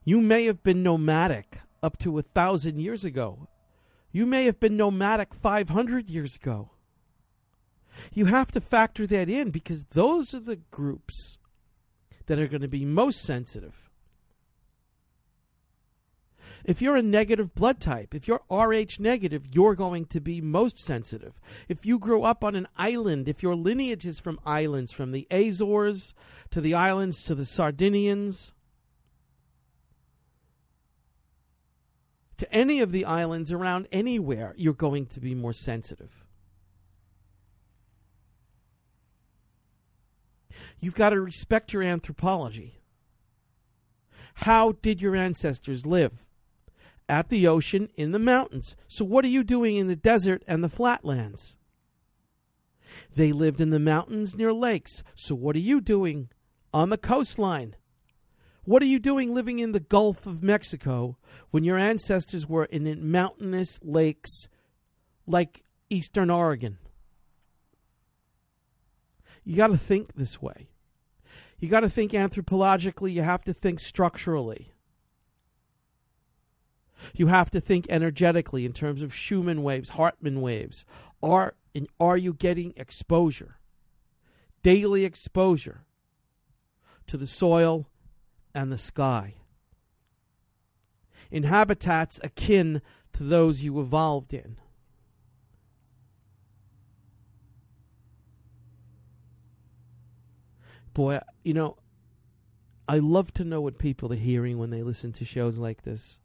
You may have been nomadic up to 1,000 years ago. You may have been nomadic 500 years ago. You have to factor that in because those are the groups that are going to be most sensitive. If you're a negative blood type, if you're Rh negative, you're going to be most sensitive. If you grew up on an island, if your lineage is from islands, from the Azores to the islands to the Sardinians, to any of the islands around anywhere, you're going to be more sensitive. You've got to respect your anthropology. How did your ancestors live? At the ocean, in the mountains. So what are you doing in the desert and the flatlands? They lived in the mountains near lakes. So what are you doing on the coastline? What are you doing living in the Gulf of Mexico when your ancestors were in mountainous lakes like Eastern Oregon? You got to think this way. You got to think anthropologically. You have to think structurally. You have to think energetically in terms of Schumann waves, Hartmann waves. Are you getting exposure, daily exposure to the soil and the sky, in habitats akin to those you evolved in? Boy, I love to know what people are hearing when they listen to shows like this.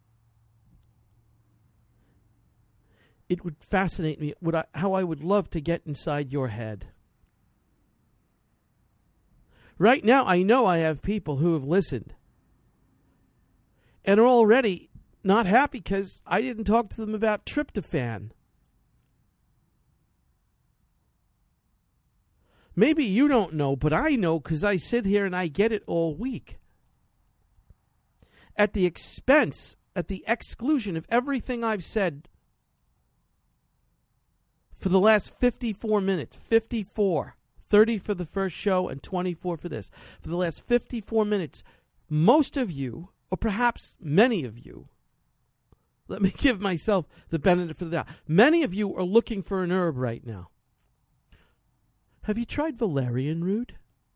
It would fascinate me how I would love to get inside your head. Right now, I know I have people who have listened and are already not happy because I didn't talk to them about tryptophan. Maybe you don't know, but I know because I sit here and I get it all week. At the expense, at the exclusion of everything I've said for the last 54 minutes, 54, 30 for the first show and 24 for this. For the last 54 minutes, most of you, or perhaps many of you, let me give myself the benefit of the doubt. Many of you are looking for an herb right now. Have you tried valerian root?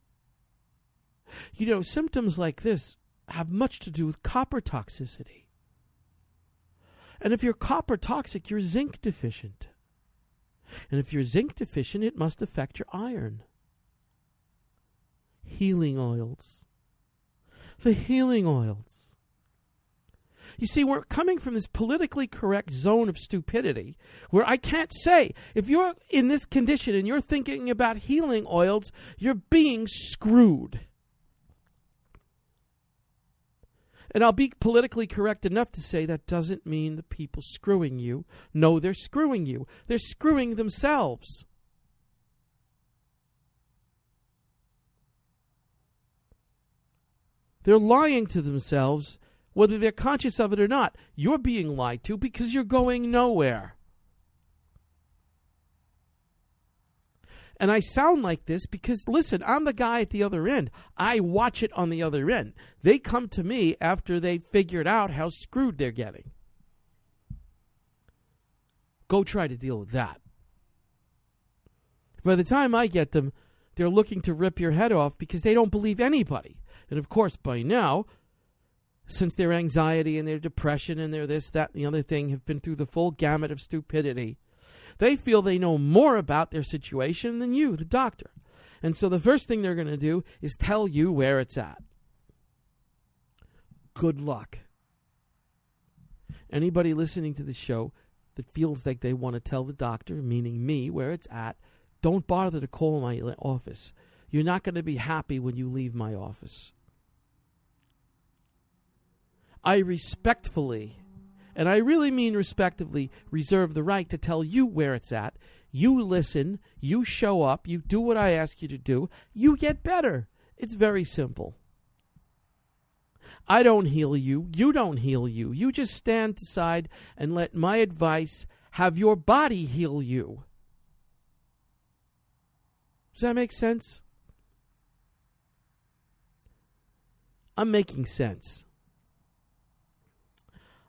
Symptoms like this have much to do with copper toxicity. And if you're copper toxic, you're zinc deficient. And if you're zinc deficient, it must affect your iron. Healing oils. The healing oils. You see, we're coming from this politically correct zone of stupidity where I can't say, if you're in this condition and you're thinking about healing oils, you're being screwed. And I'll be politically correct enough to say that doesn't mean the people screwing you. No, they're screwing you. They're screwing themselves. They're lying to themselves, whether they're conscious of it or not. You're being lied to because you're going nowhere. And I sound like this because, listen, I'm the guy at the other end. I watch it on the other end. They come to me after they figured out how screwed they're getting. Go try to deal with that. By the time I get them, they're looking to rip your head off because they don't believe anybody. And of course, by now, since their anxiety and their depression and their this, that, and the other thing have been through the full gamut of stupidity, they feel they know more about their situation than you, the doctor. And so the first thing they're going to do is tell you where it's at. Good luck. Anybody listening to the show that feels like they want to tell the doctor, meaning me, where it's at, don't bother to call my office. You're not going to be happy when you leave my office. I respectfully, and I really mean respectively, reserve the right to tell you where it's at. You listen, you show up, you do what I ask you to do, you get better. It's very simple. I don't heal you, you don't heal you. You just stand aside and let my advice have your body heal you. Does that make sense? I'm making sense.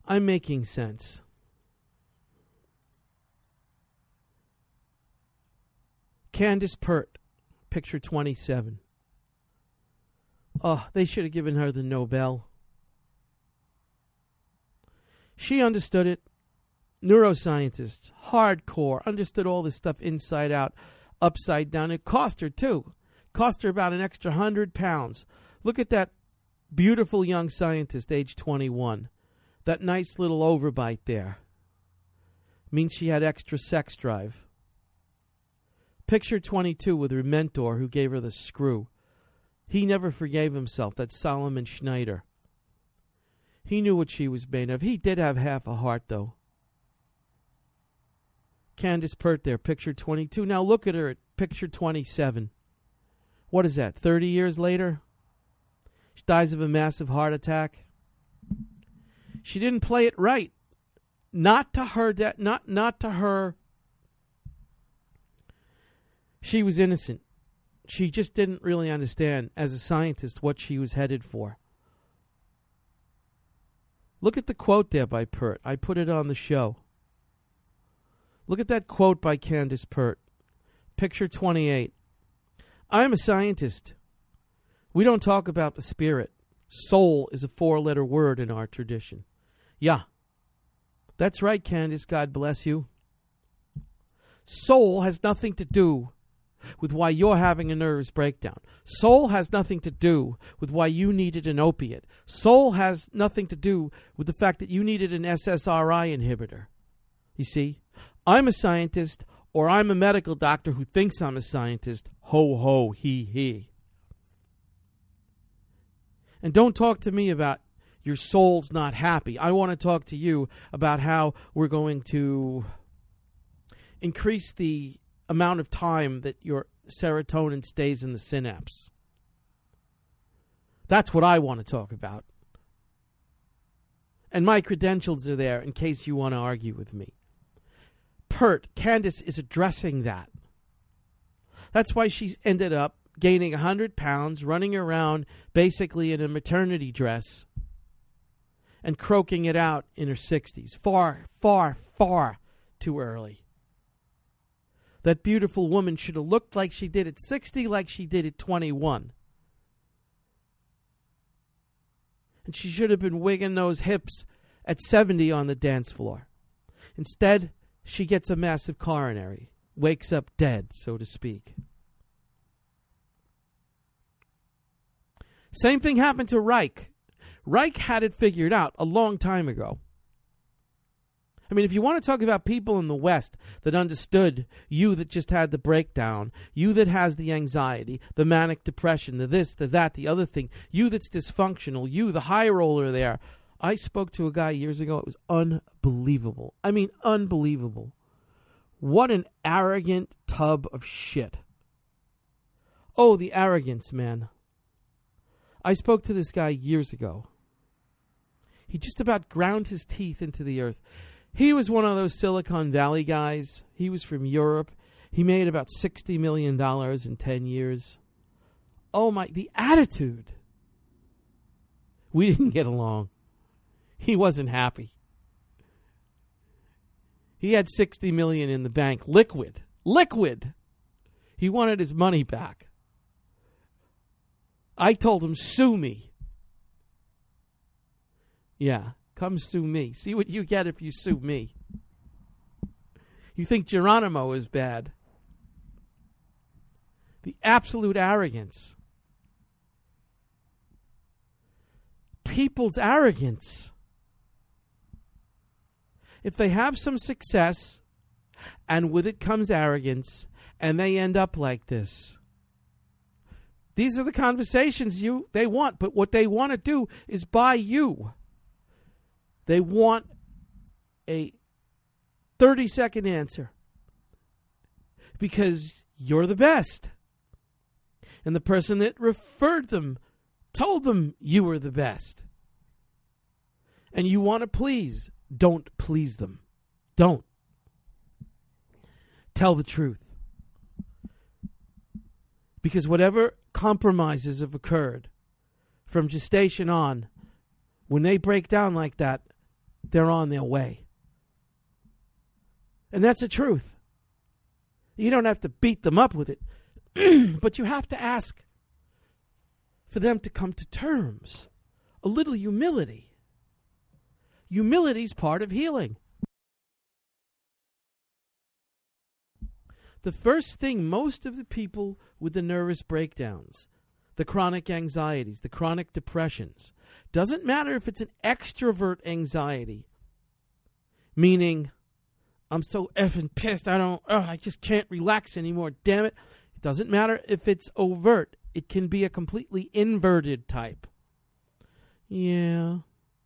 I'm making sense. Candace Pert, picture 27. Oh, they should have given her the Nobel. She understood it. Neuroscientist, hardcore, understood all this stuff inside out, upside down. It cost her, too. Cost her about an extra 100 pounds. Look at that beautiful young scientist, age 21. That nice little overbite there. Means she had extra sex drive. Picture 22 with her mentor who gave her the screw. He never forgave himself. That's Solomon Schneider. He knew what she was made of. He did have half a heart, though. Candace Pert there, picture 22. Now look at her at picture 27. What is that, 30 years later? She dies of a massive heart attack. She didn't play it right. Not to her. Not to her. She was innocent. She just didn't really understand, as a scientist, what she was headed for. Look at the quote there by Pert. I put it on the show. Look at that quote by Candace Pert. Picture 28. I'm a scientist. We don't talk about the spirit. Soul is a 4-letter word in our tradition. Yeah. That's right, Candace. God bless you. Soul has nothing to do with why you're having a nervous breakdown. Soul has nothing to do with why you needed an opiate. Soul has nothing to do with the fact that you needed an SSRI inhibitor. You see, I'm a scientist, or I'm a medical doctor who thinks I'm a scientist. Ho, ho, he. And don't talk to me about your soul's not happy. I want to talk to you about how we're going to increase the amount of time that your serotonin stays in the synapse. That's what I want to talk about. And my credentials are there in case you want to argue with me. Candace is addressing that. That's why she's ended up gaining 100 pounds, running around basically in a maternity dress and croaking it out in her 60s. Far, far, far too early. That beautiful woman should have looked like she did at 60, like she did at 21. And she should have been wigging those hips at 70 on the dance floor. Instead, she gets a massive coronary, wakes up dead, so to speak. Same thing happened to Reich. Reich had it figured out a long time ago. I mean, if you want to talk about people in the West that understood, you that just had the breakdown, you that has the anxiety, the manic depression, the this, the that, the other thing, you that's dysfunctional, you, the high roller there. I spoke to a guy years ago. It was unbelievable. I mean, unbelievable. What an arrogant tub of shit. Oh, the arrogance, man. I spoke to this guy years ago. He just about ground his teeth into the earth. He was one of those Silicon Valley guys. He was from Europe. He made about $60 million in 10 years. Oh, the attitude. We didn't get along. He wasn't happy. He had $60 million in the bank. Liquid. He wanted his money back. I told him, sue me. Yeah. Come sue me. See what you get if you sue me. You think Geronimo is bad. The absolute arrogance. People's arrogance. If they have some success, and with it comes arrogance, and they end up like this. These are the conversations they want, but what they want to do is buy you. They want a 30-second answer because you're the best. And the person that referred them told them you were the best. And you want to please. Don't please them. Don't. Tell the truth. Because whatever compromises have occurred from gestation on, when they break down like that, they're on their way. And that's the truth. You don't have to beat them up with it, but you have to ask for them to come to terms. A little humility. Humility is part of healing. The first thing most of the people with the nervous breakdowns, the chronic anxieties, the chronic depressions, doesn't matter if it's an extrovert anxiety, meaning I'm so effing pissed, I just can't relax anymore, damn it. It doesn't matter if it's overt. It can be a completely inverted type. Yeah.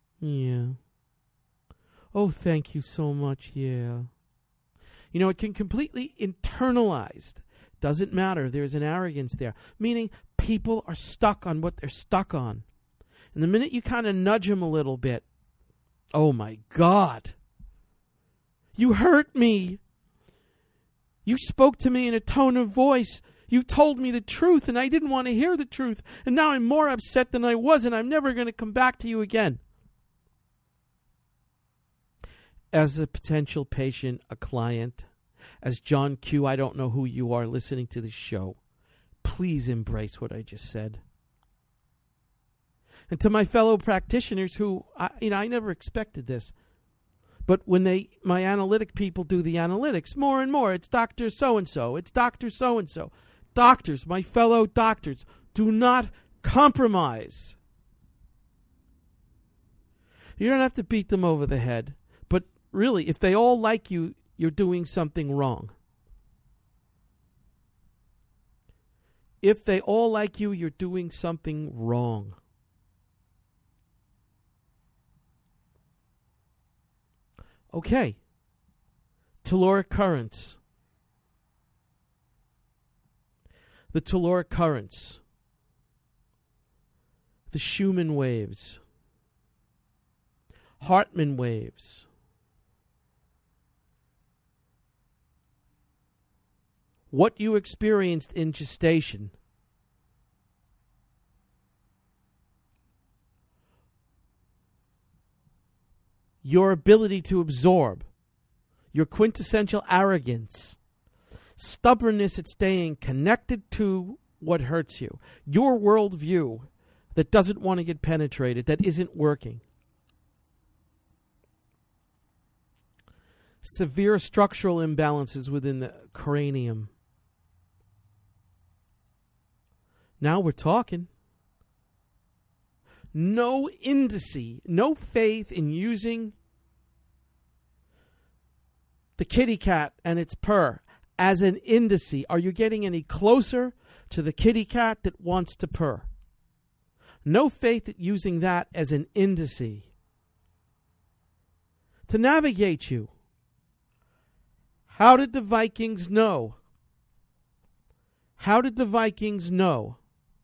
Oh, thank you so much, yeah. You know, it can completely internalized. Doesn't matter. There's an arrogance there. Meaning people are stuck on what they're stuck on. And the minute you kind of nudge them a little bit, oh my God, you hurt me. You spoke to me in a tone of voice. You told me the truth and I didn't want to hear the truth. And now I'm more upset than I was and I'm never going to come back to you again. As a potential patient, a client, as John Q, I don't know who you are listening to this show, please embrace what I just said. And to my fellow practitioners who, I never expected this, but when my analytic people do the analytics, more and more, it's Dr. So-and-so, it's Dr. So-and-so. Doctors, my fellow doctors, do not compromise. You don't have to beat them over the head. But really, if they all like you, you're doing something wrong. If they all like you, you're doing something wrong. Okay. Telluric currents. The telluric currents. The Schumann waves. Hartmann waves. What you experienced in gestation. Your ability to absorb. Your quintessential arrogance. Stubbornness at staying connected to what hurts you. Your worldview that doesn't want to get penetrated, that isn't working. Severe structural imbalances within the cranium. Now we're talking. No indice, no faith in using the kitty cat and its purr as an indice. Are you getting any closer to the kitty cat that wants to purr? No faith at using that as an indice to navigate you. How did the Vikings know? How did the Vikings know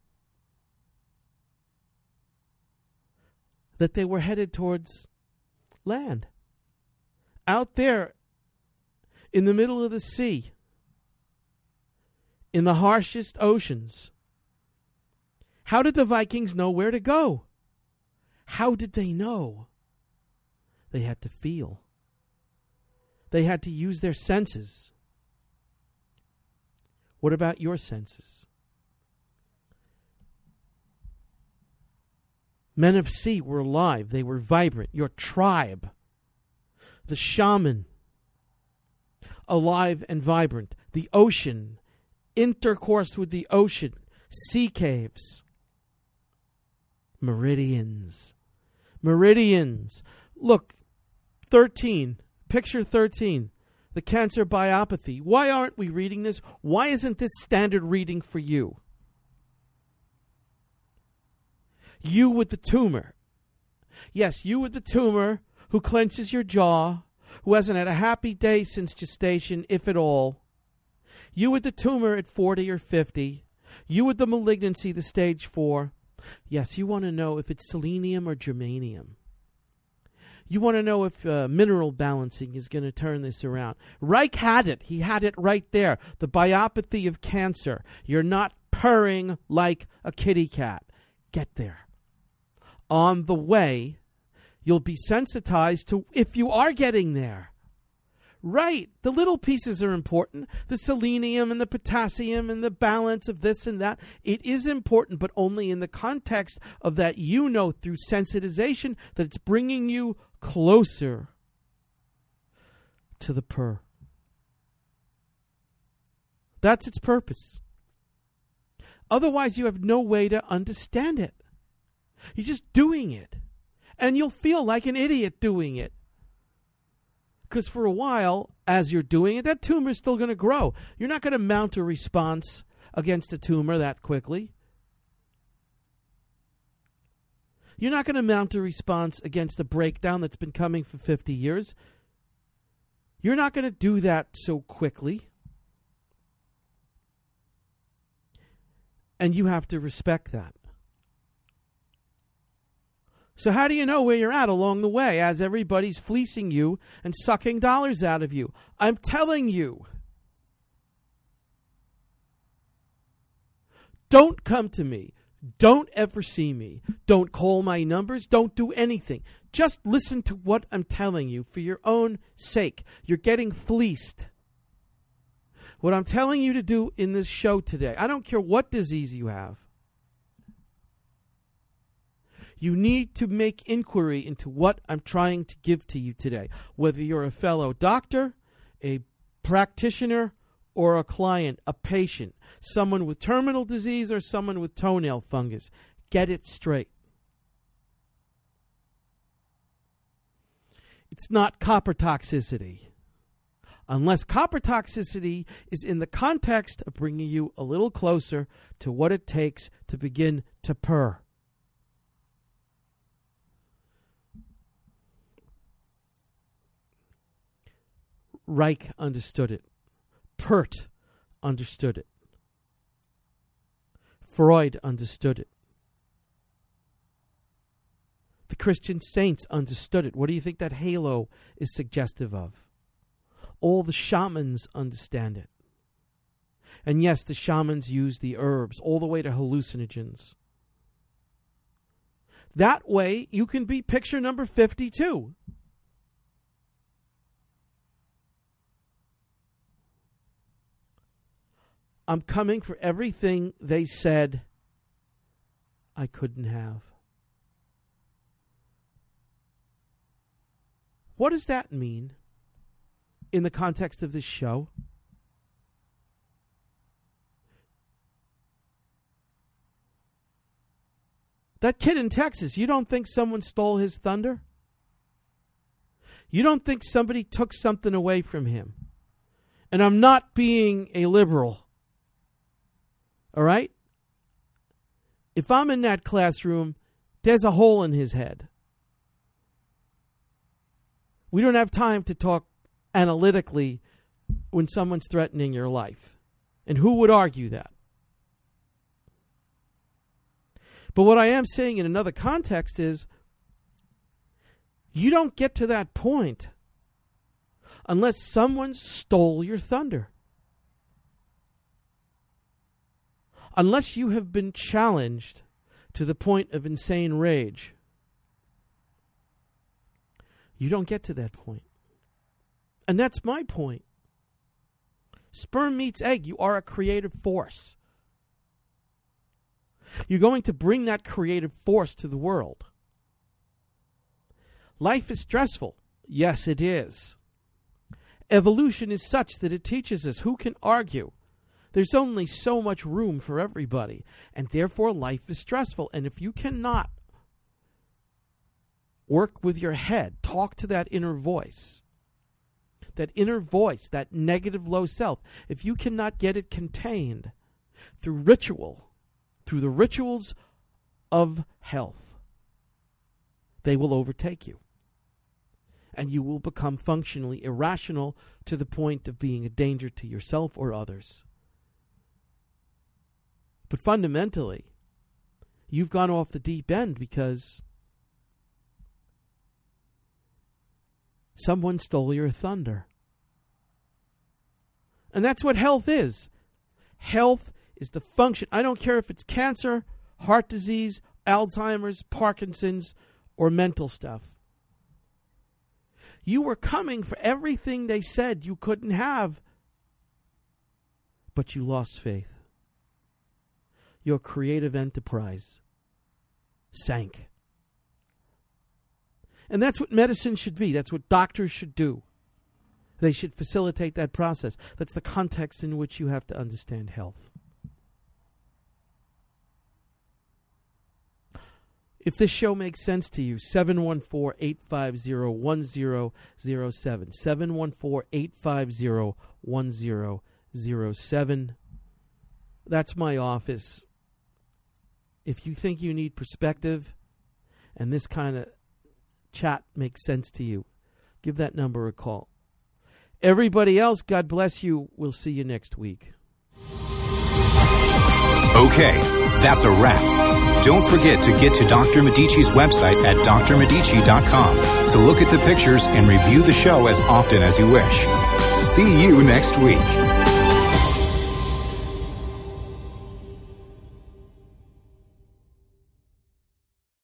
that they were headed towards land? Out there in the middle of the sea, in the harshest oceans. How did the Vikings know where to go? How did they know? They had to feel. They had to use their senses. What about your senses? Men of sea were alive. They were vibrant. Your tribe, the shaman, alive and vibrant. The ocean, intercourse with the ocean, sea caves, meridians. Meridians. Look, 13. Picture 13. The cancer biopathy. Why aren't we reading this? Why isn't this standard reading for you? You with the tumor. Yes, you with the tumor who clenches your jaw, who hasn't had a happy day since gestation, if at all. You with the tumor at 40 or 50. You with the malignancy, the stage 4. Yes, you want to know if it's selenium or germanium. You want to know if mineral balancing is going to turn this around. Reich had it. He had it right there. The biopathy of cancer. You're not purring like a kitty cat. Get there. On the way, You'll be sensitized to if you are getting there. Right. The little pieces are important. The selenium and the potassium and the balance of this and that. It is important, but only in the context of that through sensitization that it's bringing you closer to the purr. That's its purpose. Otherwise, you have no way to understand it. You're just doing it. And you'll feel like an idiot doing it. Because for a while, as you're doing it, that tumor is still going to grow. You're not going to mount a response against a tumor that quickly. You're not going to mount a response against a breakdown that's been coming for 50 years. You're not going to do that so quickly. And you have to respect that. So how do you know where you're at along the way as everybody's fleecing you and sucking dollars out of you? I'm telling you. Don't come to me. Don't ever see me. Don't call my numbers. Don't do anything. Just listen to what I'm telling you for your own sake. You're getting fleeced. What I'm telling you to do in this show today, I don't care what disease you have. You need to make inquiry into what I'm trying to give to you today. Whether you're a fellow doctor, a practitioner, or a client, a patient, someone with terminal disease or someone with toenail fungus. Get it straight. It's not copper toxicity. Unless copper toxicity is in the context of bringing you a little closer to what it takes to begin to purr. Reich understood it. Pert understood it. Freud understood it. The Christian saints understood it. What do you think that halo is suggestive of? All the shamans understand it. And yes, the shamans use the herbs all the way to hallucinogens. That way, you can be picture number 52. I'm coming for everything they said I couldn't have. What does that mean in the context of this show? That kid in Texas, you don't think someone stole his thunder? You don't think somebody took something away from him? And I'm not being a liberal. All right? If I'm in that classroom, there's a hole in his head. We don't have time to talk analytically when someone's threatening your life. And who would argue that? But what I am saying in another context is, you don't get to that point unless someone stole your thunder. Unless you have been challenged to the point of insane rage, you don't get to that point. And that's my point. Sperm meets egg. You are a creative force. You're going to bring that creative force to the world. Life is stressful. Yes, it is. Evolution is such that it teaches us. Who can argue? There's only so much room for everybody, and therefore life is stressful. And if you cannot work with your head, talk to that inner voice, that negative low self, if you cannot get it contained through ritual, through the rituals of health, they will overtake you. And you will become functionally irrational to the point of being a danger to yourself or others. But fundamentally, you've gone off the deep end because someone stole your thunder. And that's what health is. Health is the function. I don't care if it's cancer, heart disease, Alzheimer's, Parkinson's, or mental stuff. You were coming for everything they said you couldn't have, but you lost faith. Your creative enterprise sank. And that's what medicine should be. That's what doctors should do. They should facilitate that process. That's the context in which you have to understand health. If this show makes sense to you, 714-850-1007. 714-850-1007. That's my office. If you think you need perspective and this kind of chat makes sense to you, give that number a call. Everybody else, God bless you. We'll see you next week. Okay, that's a wrap. Don't forget to get to Dr. Medici's website at drmedici.com to look at the pictures and review the show as often as you wish. See you next week.